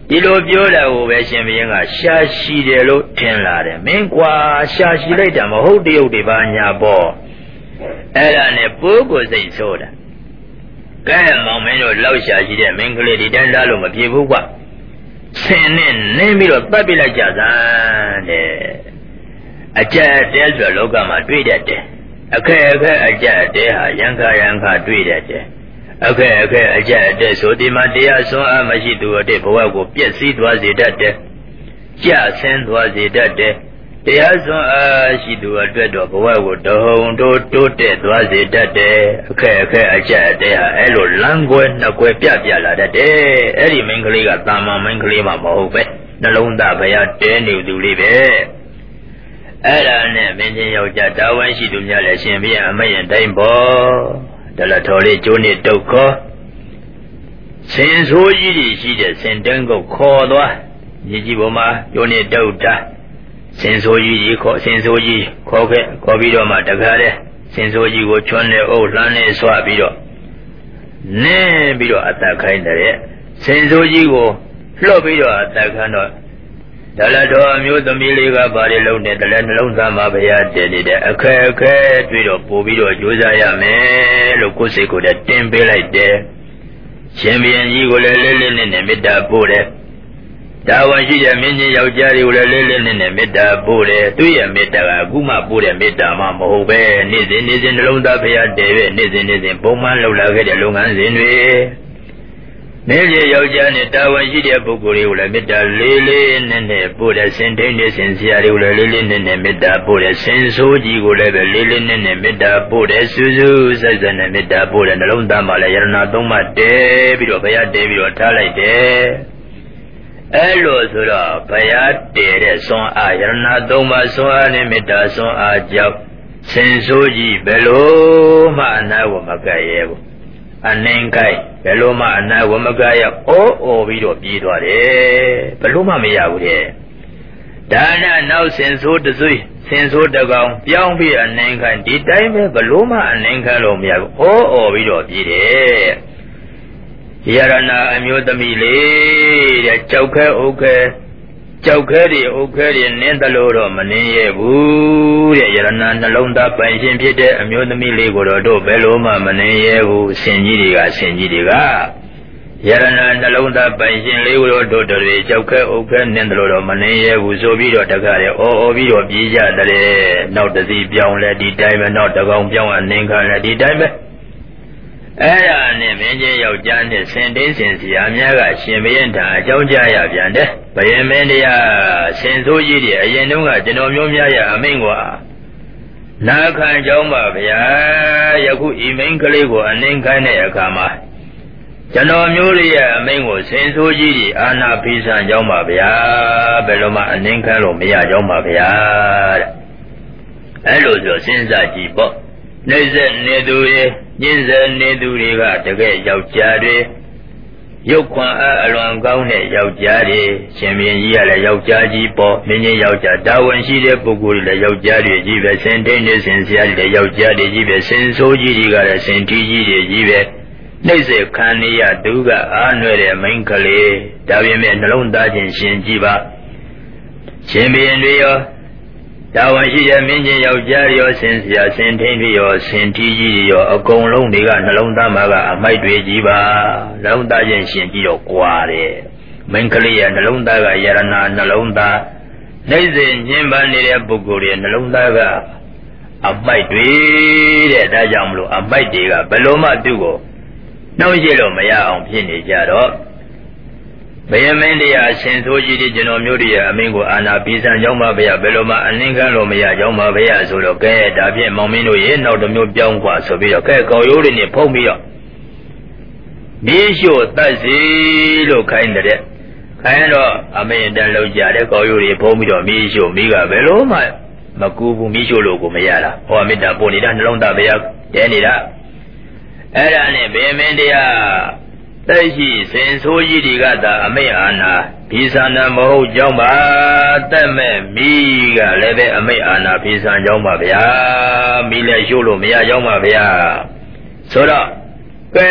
ဒီလိုပြောတာကိုပဲရှင်ဘုရင်ကရှာရှိတယ်လို့ထင်လာတယ်မင်းကွာရှာရှိလိုက်တာမဟုတ်တရုပ်တွေပါညာပေါ့အဲ့ဒါနဲ့ပိုးကိုစိတ်ဆိုးတာကဲမောင်မင်းတို့လောက်ရှာရှိတဲ့မင်းကလေးဒီတိုင်းလားလို့မပြေဘူးကွာဆင်းနဲ့နင်းပြီးတော့တတ်ပြလိုက်ကြစမ်းတဲ့အကြက်တဲဆိုလောကမှာတွေ့တတ်တယ်အခက်အခက်အကြက်တဲဟာရံခါတွေ့တတ်တယ်အခက်အခက်အကြက်တဲဆိုဒီမှာတရားစွမ်းအားမရှိသူတဲ့ဘဝကိုပြည့်စည်သွားစေတတ်တယ်ကြဆင်းသွားစေတတ်တယ်တရားစွမ်းအားရှိသူအတွက်တော့ဘဝကိုတဟုန်တိုးတက်သွားစေတတ်တယ်အခက်အခက်အကြက်တဲဟာအဲ့လိုလမ်းကွဲနှစ်ကွဲပြလာတတ်တယ်အဲ့ဒီမင်းကလေးကတာမန်မင်းကလေးမှမဟုတ်ပဲနှလုံးသားဘုရားတဲနေသူလေးပဲအဲ့ဒါနဲ့မင်းချင်းယောက်ျားတာဝန်ရှိသူများလည်းရှင်ဘုရားအမရင်တိုင်းပေါ်ဒလထော်လေးကျိုးနေတုတ်ခေါ်ဆင်ဆိုးကြီးတွေရှိတဲ့ဆင်တန်းကိုခေါ်သွားမြေကြီးပေါ်မှာကျိုးနေတုတ်တာဆင်ဆိုးကြီးခေါ်ဆင်ဆိုးကြီးခေါ်ခဲ့ခေါ်ပြီးတော့မှတခါတည်းဆင်ဆိုးကြီးကိုချွန်းနဲ့အုပ်လှမ်းနဲ့ဆွပြီးတော့နင်းပြီးတော့အသက်ခိုင်းတဲ့ဆင်ဆိုးကြီးကိုလှုပ်ပြီးတော့အသက်ခိုင်းတော့ဒလတော်အမျိုးသမီးလေးကဘာတွေလုပ်နေတယ်လဲနှလုံးသားမှာဘုရားတည်နေတဲ့အခက်အခဲတွေ့တော့ပို့ပြီးတော့ကြိုးစားရမယ်လို့ကိုယ်စိတ်ကိုယ်တင်ပေးလိုက်တယ်ရှင်ဘုရင်ကြီးကိုလည်းလေးလေးနဲ့မေတ္တာပို့တယ်တာဝန်ရှိတဲ့မင်းကြီးယောက်ျားတွေကိုလည်းလေးလေးနဲ့မေတ္တာပို့တယ်သူ့ရဲ့မေတ္တာကအခုမှပို့တဲ့မေတ္တာမှမဟုတ်ပဲနေ့စဉ်နှလုံးသားဘုရားတည်ပဲနေ့စဉ်ပုံမှန်လှုပ်လာခဲ့တဲ့လုပ်ငန်းစဉ်တွေမင်းကြီးယောက်ျားနဲ့တာဝန်ရှိတဲ့ပုဂ္ဂိုလ်တွေကိုလည်းမေတ္တာလေးလေးနဲ့ပို့တယ်စင်ထိန်နဲ့စင်စရာတွေကိုလည်းလေးလေးနဲ့မေတ္တာပို့တယ်စင်ဆိုးကြီးကိုလည်းပဲလေးလေးနဲ့မေတ္တာပို့တယ်စူးစူးဆက်ဆက်နဲ့မေတ္တာပို့တယ်နှလုံးသားမှာလည်းယရဏသုံးပါးတည်ပြီးတော့ဘုရားတည်ပြီးတော့ထားလိုက်တယ်အဲ့လိုဆိုတော့ဘုရားတည်တဲ့စွမ်းအားယရဏသုံးပါးစွမ်းအားနဲ့မေတ္တာစွမ်းအားကြောင့်စင်ဆိုးကြီးဘယ်လိုမှအနာကိုမကဲ့ရဲဘူးအနှင်းကိုက်ဘယ်လိုမှအနာဝမကရအောပြီးတော့ပြေးသွားတယ်ဘယ်လိုမှမရဘူးတဲ့ဒါနနောက်ဆင်ဆိုးတစွေးဆင်ဆိုးတကောင်ပြောင်းပြီးအနှင်းခိုင်းဒီတိုင်းပဲဘယ်လိုမှအနှင်းခိုင်းလို့မရဘူးအောပြီးတော့ပြေးတယ်ယရဏအမျိုးသမီးလေးတဲ့ကြောက်ခဲဥခဲကြောက်ခဲတွေဥခဲတွေနင်းတယ်လို့တော့မနင်းရဘူးတဲ့ယရဏနှလုံးသားပိုင်ရှင်ဖြစ်တဲ့အမျိုးသမီးလေးကိုတော့တို့ဘယ်လိုမှမနင်းရဘူးဆင်ကြီးတွေကယရဏနှလုံးသားပိုင်ရှင်လေးကိုတော့တို့တွေကြောက်ခဲဥခဲနင်းတယ်လို့တော့မနင်းရဘူးဆိုပြီးတော့တခါလေအော်ပြီးတော့ပြေးကြတယ်နောက်တစ်စီးပြောင်းလဲဒီတိုင်းပဲနောက်တစ်ကောင်ပြောင်းအနင်းခါလဲဒီတိုင်းပဲအဲ့ဒါနဲ့မင်းကြီးယောက်ျားနဲ့ဆင်တင်းဆင်စီအများကရှင်ဘုရင်ထံအကြောင်းကြားရပြန်တယ်ဘုရင်မင်းတရားဆင်ဆိုးကြီးတွေအရင်တုန်းကကျွန်တော်မျိုးများရအမိန့်ကွာနာခံကြောင်းပါဗျာယခုဤမိန်းကလေးကိုအနှင်းခိုင်းတဲ့အခါမှာကျွန်တော်မျိုးလေးရဲ့အမိန့်ကိုဆင်ဆိုးကြီးတွေအာနာဖိဆန်ကြောင်းပါဗျာဘယ်လိုမှအနှင်းခိုင်းလို့မရကြောင်းပါဗျာတဲ့အဲ့လိုဆိုစဉ်းစားကြည့်ပေါ့နေဆက်နေသူတွေညင်းစနေသူတွေကတကယ်ယောက်ျားတွေရုပ်ခွန်အားအလွန်ကောင်းတဲ့ယောက်ျားတွေရှင်ဘုရင်ကြီးကလည်းယောက်ျားကြီးပေါ့မင်းကြီးယောက်ျားတာဝန်ရှိတဲ့ပုဂ္ဂိုလ်တွေလည်းယောက်ျားတွေကြီးပဲစင်ထိန်နေစင်စရာတွေလည်းယောက်ျားတွေကြီးပဲစင်ဆိုးကြီးတွေကလည်းစင်ထီးကြီးတွေကြီးပဲနှိမ့်စေခံနေရသူကအားနွယ်တဲ့မိန်းကလေးဒါပြင်မဲ့နှလုံးသားချင်းရှင်ကြည့်ပါရှင်ဘုရင်တွေရောတာဝန်ရှိတဲ့မင်းကြီးယောက်ျားရောဆင်စရာဆင်ထိန်တွေရောဆင်ထီးကြီးရောအကုန်လုံးတွေကနှလုံးသားမှာကအမိုက်တွေကြီးပါနှလုံးသားချင်းရှင်ကြည့်တော့ကွာတယ်မိန်းကလေးရဲ့နှလုံးသားကယရဏနှလုံးသားနှိမ့်စေညှဉ်းပန်းနေတဲ့ပုဂ္ဂိုလ်ရဲ့နှလုံးသားကအမိုက်တွေတဲ့ဒါကြောင့်မလို့အမိုက်တွေကဘယ်လိုမှသူ့ကိုနှောင့်ယှက်လို့မရအောင်ဖြစ်နေကြတော့ဘယမင်းတရားဆင်ဆိုးကြီးတွေကျွန်တော်မျိုးတွေရဲ့အမင်းကိုအာနာပိစံကြောင်းပါဗျာဘယ်လိုမှအနှင်းခံလို့မရကြောင်းပါဗျာဆိုတော့ကဲဒါဖြင့်မောင်မင်းတို့ရဲ့နောက်တစ်မျိုးပြောင်းกว่าဆိုပြီးတော့ကဲကောင်ရိုးတွေနဲ့ဖုံးပြီးတော့မြေရှို့တတ်စီလို့ခိုင်းတဲ့ခိုင်းတော့အမင်းတန်လောက်ကြတဲ့ကောင်ရိုးတွေဖုံးပြီးတော့မြေရှို့မိကဘယ်လိုမှမကူဘူးမြေရှို့လို့ကိုမရတာဟောမေတ္တာပို့နေတာနှလုံးသားဗျာတဲနေတာအဲ့ဒါနဲ့ဘယမင်းတရားသိရှိစင်ဆိုးကြီးတွေကသာအမိတ်အာနာဖိသနာမဟုတ်ကြောင်းပါတက်မဲ့မိကလည်းပဲအမိတ်အာနာဖိသံကြောင်းပါဗျာမိလည်းရှို့လို့မရကြောင်းပါဗျာဆိုတော့ကဲမောင်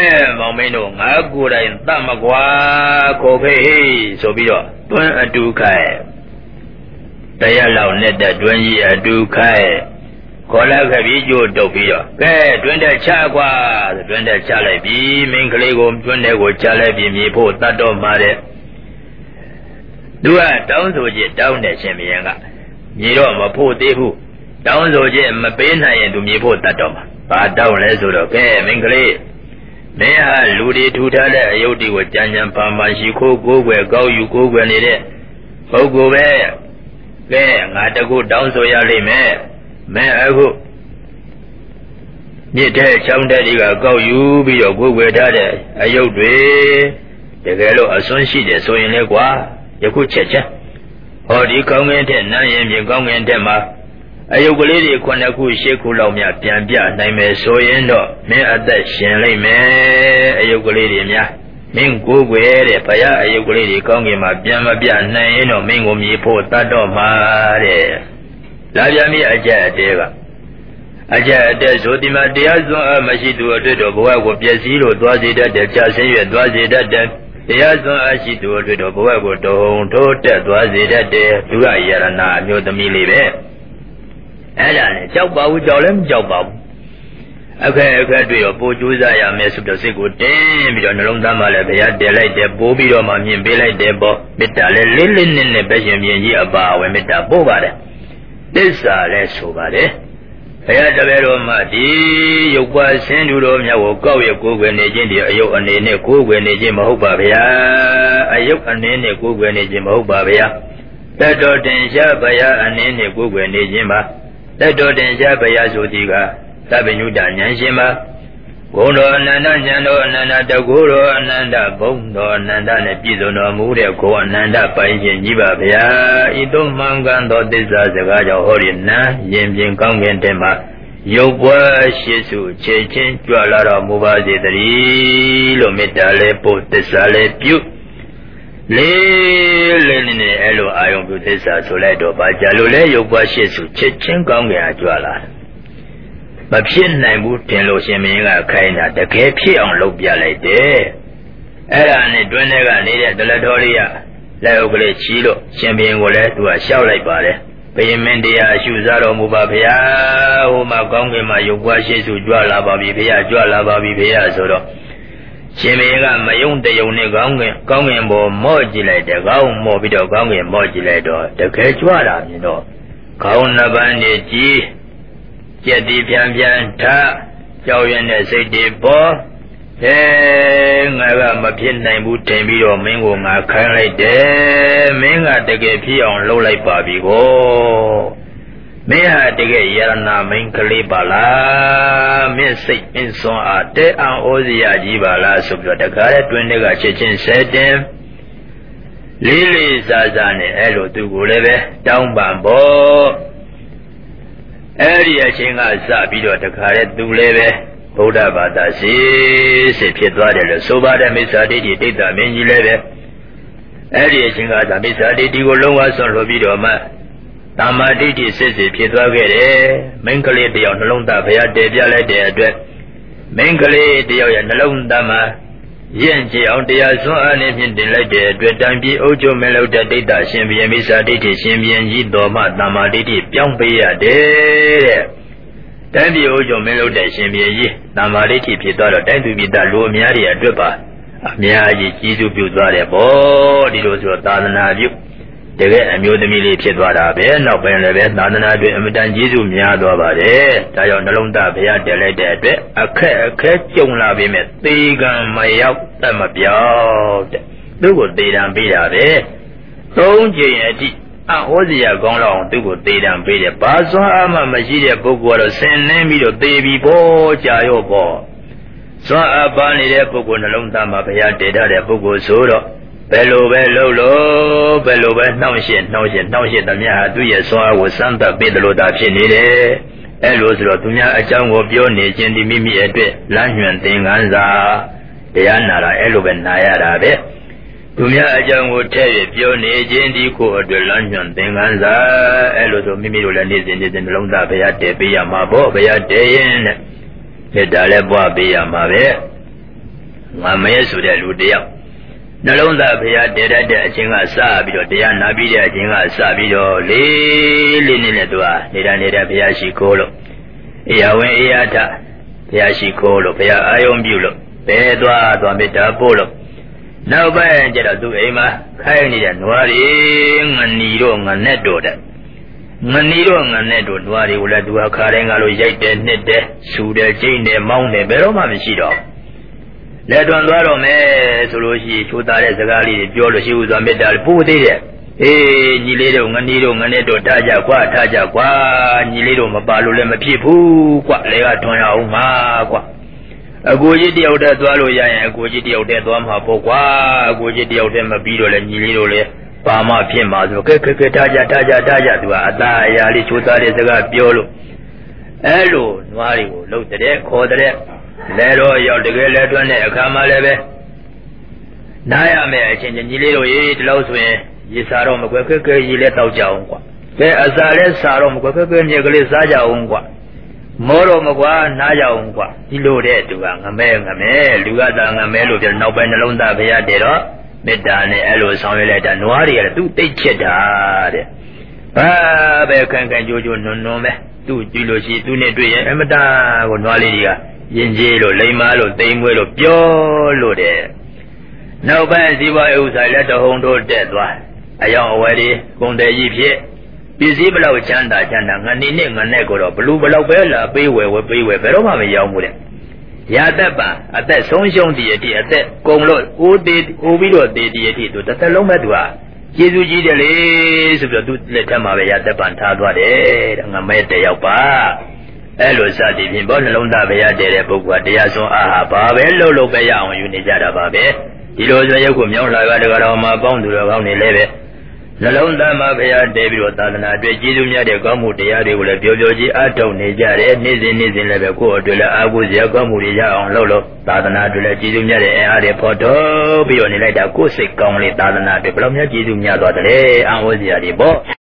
Momino, Agura in Tamagua, Kope, so be Dun a do kai. They allow net that Dwenji a do kai. Kola Gavijo Dopio, Dwenda Chagua, the Dwenda Chalabi, Minklego, Dwenda Chalabi, me put that on Mare. Do I down to get down the Chemianga? You don't put the who. Down to get my pain and to me put that on. But down less of the Minkle. May I ludi to tell a yodi with Janjan Pama, she could go where go you go when it is. Go where? There, I had to go down so yali me. May I go? You tell some daddy go you be your good with that. I you the girl as soon she is so in a gua, you could check. Or the comment and 9 you come in Tema. I you lady Quanaku Shekulomia Piambia, name so in me at that Shenley me, a you lady mia. Ming go where the fire, a you lady come in my Biamabia, nine or Mingo me put that on my. Lavia Aja Deva Aja Desodima Diazon Mashidu of Boago Piazilo, Dwazida de Chassia, Dwazida de Diazon Ashidu of Boago, Tota, Dwazida de Duayarana, Yotamili. Ellen, Jabba, Jolem. Okay, do your Bojuza, I mess with the Sigu Dame, you don't know Damalabia, delight the Bobby or Mammy, Bela Debo, Mitale, Lilin in the Benjamin Yaba, when Mita Bobada. This less over there. I had a very muddy. You was sent you on your go, you go when they did you and then go when they Jim Hobavia. I yoke and then they go when they Jim Hobavia. That door then Jabaya and then they go when they Jima. That door then Jabaya Zodiga. Tabinu Danjima. Gono Nanda Jano Nanda Guru Nanda Bondo Nanda Pizo no Mure Ko Nanda Paijin Jibabia Idom Mangando Disazaga Horina Yim Kongen Tema Yobwa Shisu Chechin Jualara Mubazi Lo Metale Potesale Pu Le Elo Ion Putesa Soledo Bajalule Yobwa Shisu Chechin Kongen Juala But she never tell us in Kaina, the Cape on Lopia like there. Ella and Dwenega needed the Latoria, Laogre Chilo, Champion Wallet to a shout like body. Paymendia, Shuzaro Mubapia, Uma Gongema, you washes to Juala Babipia, Juala Babipia, Soro. Chimiga, my own day only Gongen Bo modulator, Gong Mobido Gongen modulator, the Cachuala, you know. Kauna Bandi. Jetty Pian Ta, Joyan City Bo, then I got my pin name would take me or Mingo, my kind like there, Minga to get pee on low like Bobby go. May I take a Yarana Minkali Bala, Miss Sick in so a day and Ozia Jibala, so the car when they got Chechin said them. Lily Zazane, hello to Guleve, down Bambo. Area Chinga Sabido the Caret do leve, Boda Batasi, Sepietra, Soba, the Misadi, Dita Minji leve. Area Chinga, the Misadi, Golonga, Son Robido Ma. Tamaditi says Pietra Gere, Minkali, the Onlonda, Pia de Viale de Adre. Minkali, the Onlonda. Yenji on the Azon in the Lede, Dretambi, Ojo Meloda Data, Shimbian Misaditi, Shimbian Yidoma, Namaditi, Piambia de Tambi Ojo Meloda, Shimbian, Namaditi, Pitara, time to be the Lumiaria Drupa, Amiaji, Jizu Putare, body was your Tana. The Amudamili Pitwara, no Benevent, Nana, and Jizu Miado Bade, Tayon Londa, Pia de Lede, a cat young love met, Began my out, I'm a biot. Do good day and be a don't you? I was here gone on, do good day and be a basso, I'm a Magia book, what a send name your baby boy, Jayo boy. So I bunny the book on a long time, a Pia did a book was solo. Bello, no shit, the Mia, do you saw I was Santa Pedro da Chinide? Elos Rotunia, a young of your nation, the Mimi at Lanyan thing, Anza, the Anara, Eloven Nayara. Tumia, a young would tell you, your nation, the court, the Lanyan thing, Anza, Elos of Mimi Lanis in Londa, Beate, Bia Mabo, Beate, the Daleboa, Bia Mave. ငါမဲဆိုတဲ့လူတယောက်နှလုံးသားဘုရားတည်တတ်တဲ့အချင်းကစပြီးတော့တရားနာပြီးတဲ့အချင်းကစပြီးတော့လေးလေးနဲ့သူကနေတာဘုရားရှိခိုးလို့အေယဝင်အေယထဘုရားရှိခိုးလို့ဘုရားအာယုံပြုလို့ဘယ်သွားမေတ္တာပို့လို့နောက်ပိုင်းကျတော့သူအိမ်မှာခိုင်းနေတဲ့နွားတွေငနီတော့ငနဲ့တော့တဲ့ငနီတော့ငနဲ့တော့နွားတွေကိုလည်းသူကခါတိုင်းကလို့ရိုက်တယ်နှစ်တယ်ဆူတယ်ကျိန်းတယ်မောင်းတယ်ဘယ်တော့မှမရှိတော့လက်တွန်သွားတော့မယ်ဆိုလို့ရှိရင်ချိုးသားတဲ့စကားလေးတွေပြောလို့ရှိဦးစွာမေတ္တာပို့သေးတယ်အေးညီလေးတို့ငနီတို့ငနဲ့တို့ထားကြကွာညီလေးတို့မပါလို့လည်းမဖြစ်ဘူးကွာလေကထွန်ရအောင်မှာကွာအကိုကြီးတယောက်တည်းသွားလို့ရရင်အကိုကြီးတယောက်တည်းသွားမှာပေါ့ကွာအကိုကြီးတယောက်တည်းမပြီးတော့လည်းညီလေးတို့လည်းပါမဖြစ်မှာဆိုကဲထားကြသူကအသားအရာလေးချိုးသားတဲ့စကားပြောလို့အဲ့လိုနွားတွေကိုလှုပ်တဲ့ခေါ်တဲ့လဲတော့ရောက်တကယ်လဲတွန်းတဲ့အခါမှလည်းပဲနားရမယ်အချင်းချင်းညီလေးတို့ရေးဒီလောက်ဆိုရင်ရေစားတော့မကွယ်ကဲရေလဲတောက်ကြအောင်ကွာကဲအစာလဲစားတော့မကွယ်ကဲမြေကလေးစားကြအောင်ကွာမောတော့မကွာနားကြအောင်ကွာဒီလိုတဲ့သူကငမဲလူကသာငမဲလို့ပြောနောက်ပိုင်းနှလုံးသားဘုရားတည်တော့မေတ္တာနဲ့အဲ့လိုဆောင်ရွက်လိုက်တာနွားတွေကလည်းသူ့တိတ်ချစ်တာတဲ့ဘာပဲခံကြိုးနွန်းပဲသူ့ကြည့်လို့ရှိသူနဲ့တွေ့ရင်အမတာကိုနွားလေးတွေကရင်ကျေးလို့လိမ္မာလို့သိမ်မွေးလို့ပြောလို့တဲ့နောက်ပိုင်းဇီဝဥစ္စာလက်တဟုံတို့တက်သွားအယောင်အဝယ်ဒီကုန်တယ်ကြီးဖြစ်ပစ္စည်းဘလောက်ချမ်းသာငနေနဲ့ငနဲ့ကိုတော့ဘလူဘလောက်ပဲလာပေးဝယ်ဘယ်တော့မှမရောက်ဘူးတဲ့ရာသက်ပါအသက်ဆုံးရှုံးတည်အထိအသက်ကုန်လို့အိုးပြီးတော့တည်အထိသူတစ်သက်လုံးပဲသူကကျေးဇူးကြီးတယ်လေဆိုပြီးတော့သူလက်ထက်မှာပဲရာသက်ပန်ထားသွားတယ်တဲ့ငမဲတယောက်ပါအဲ့လိုစသည်ဖြင့်ဘောနှလုံးသားဘုရားတည်တဲ့ပုဂ္ဂိုလ်ကတရားဆုံးအားဟာဘာပဲလို့ပဲရအောင်ယူနေကြတာပါပဲဒီလိုဆိုရုပ်ကိုမြောင်းလာကတကတော်မှာပေါင်းသူတော်ကောင်းနေလဲပဲနှလုံးသားမှာဘုရားတည်ပြီးတော့သာသနာအတွက်ကျေးဇူးများတဲ့ကောင်းမှုတရားတွေကိုလည်းပြောကြီးအားထုတ်နေကြတယ်နေ့စဉ်လည်းပဲကိုယ့်အတွက်လည်းအားကိုးစရာကောင်းမှုတွေရအောင်လုပ်သာသနာအတွက်လည်းကျေးဇူးများတဲ့အင်အားတွေဖော်ထုတ်ပြီးတော့နေလိုက်တာကိုယ်စိတ်ကောင်းလေသာသနာအတွက်ဘယ်လိုများကျေးဇူးများသွားတယ်လဲအံ့ဩစရာတွေပေါ့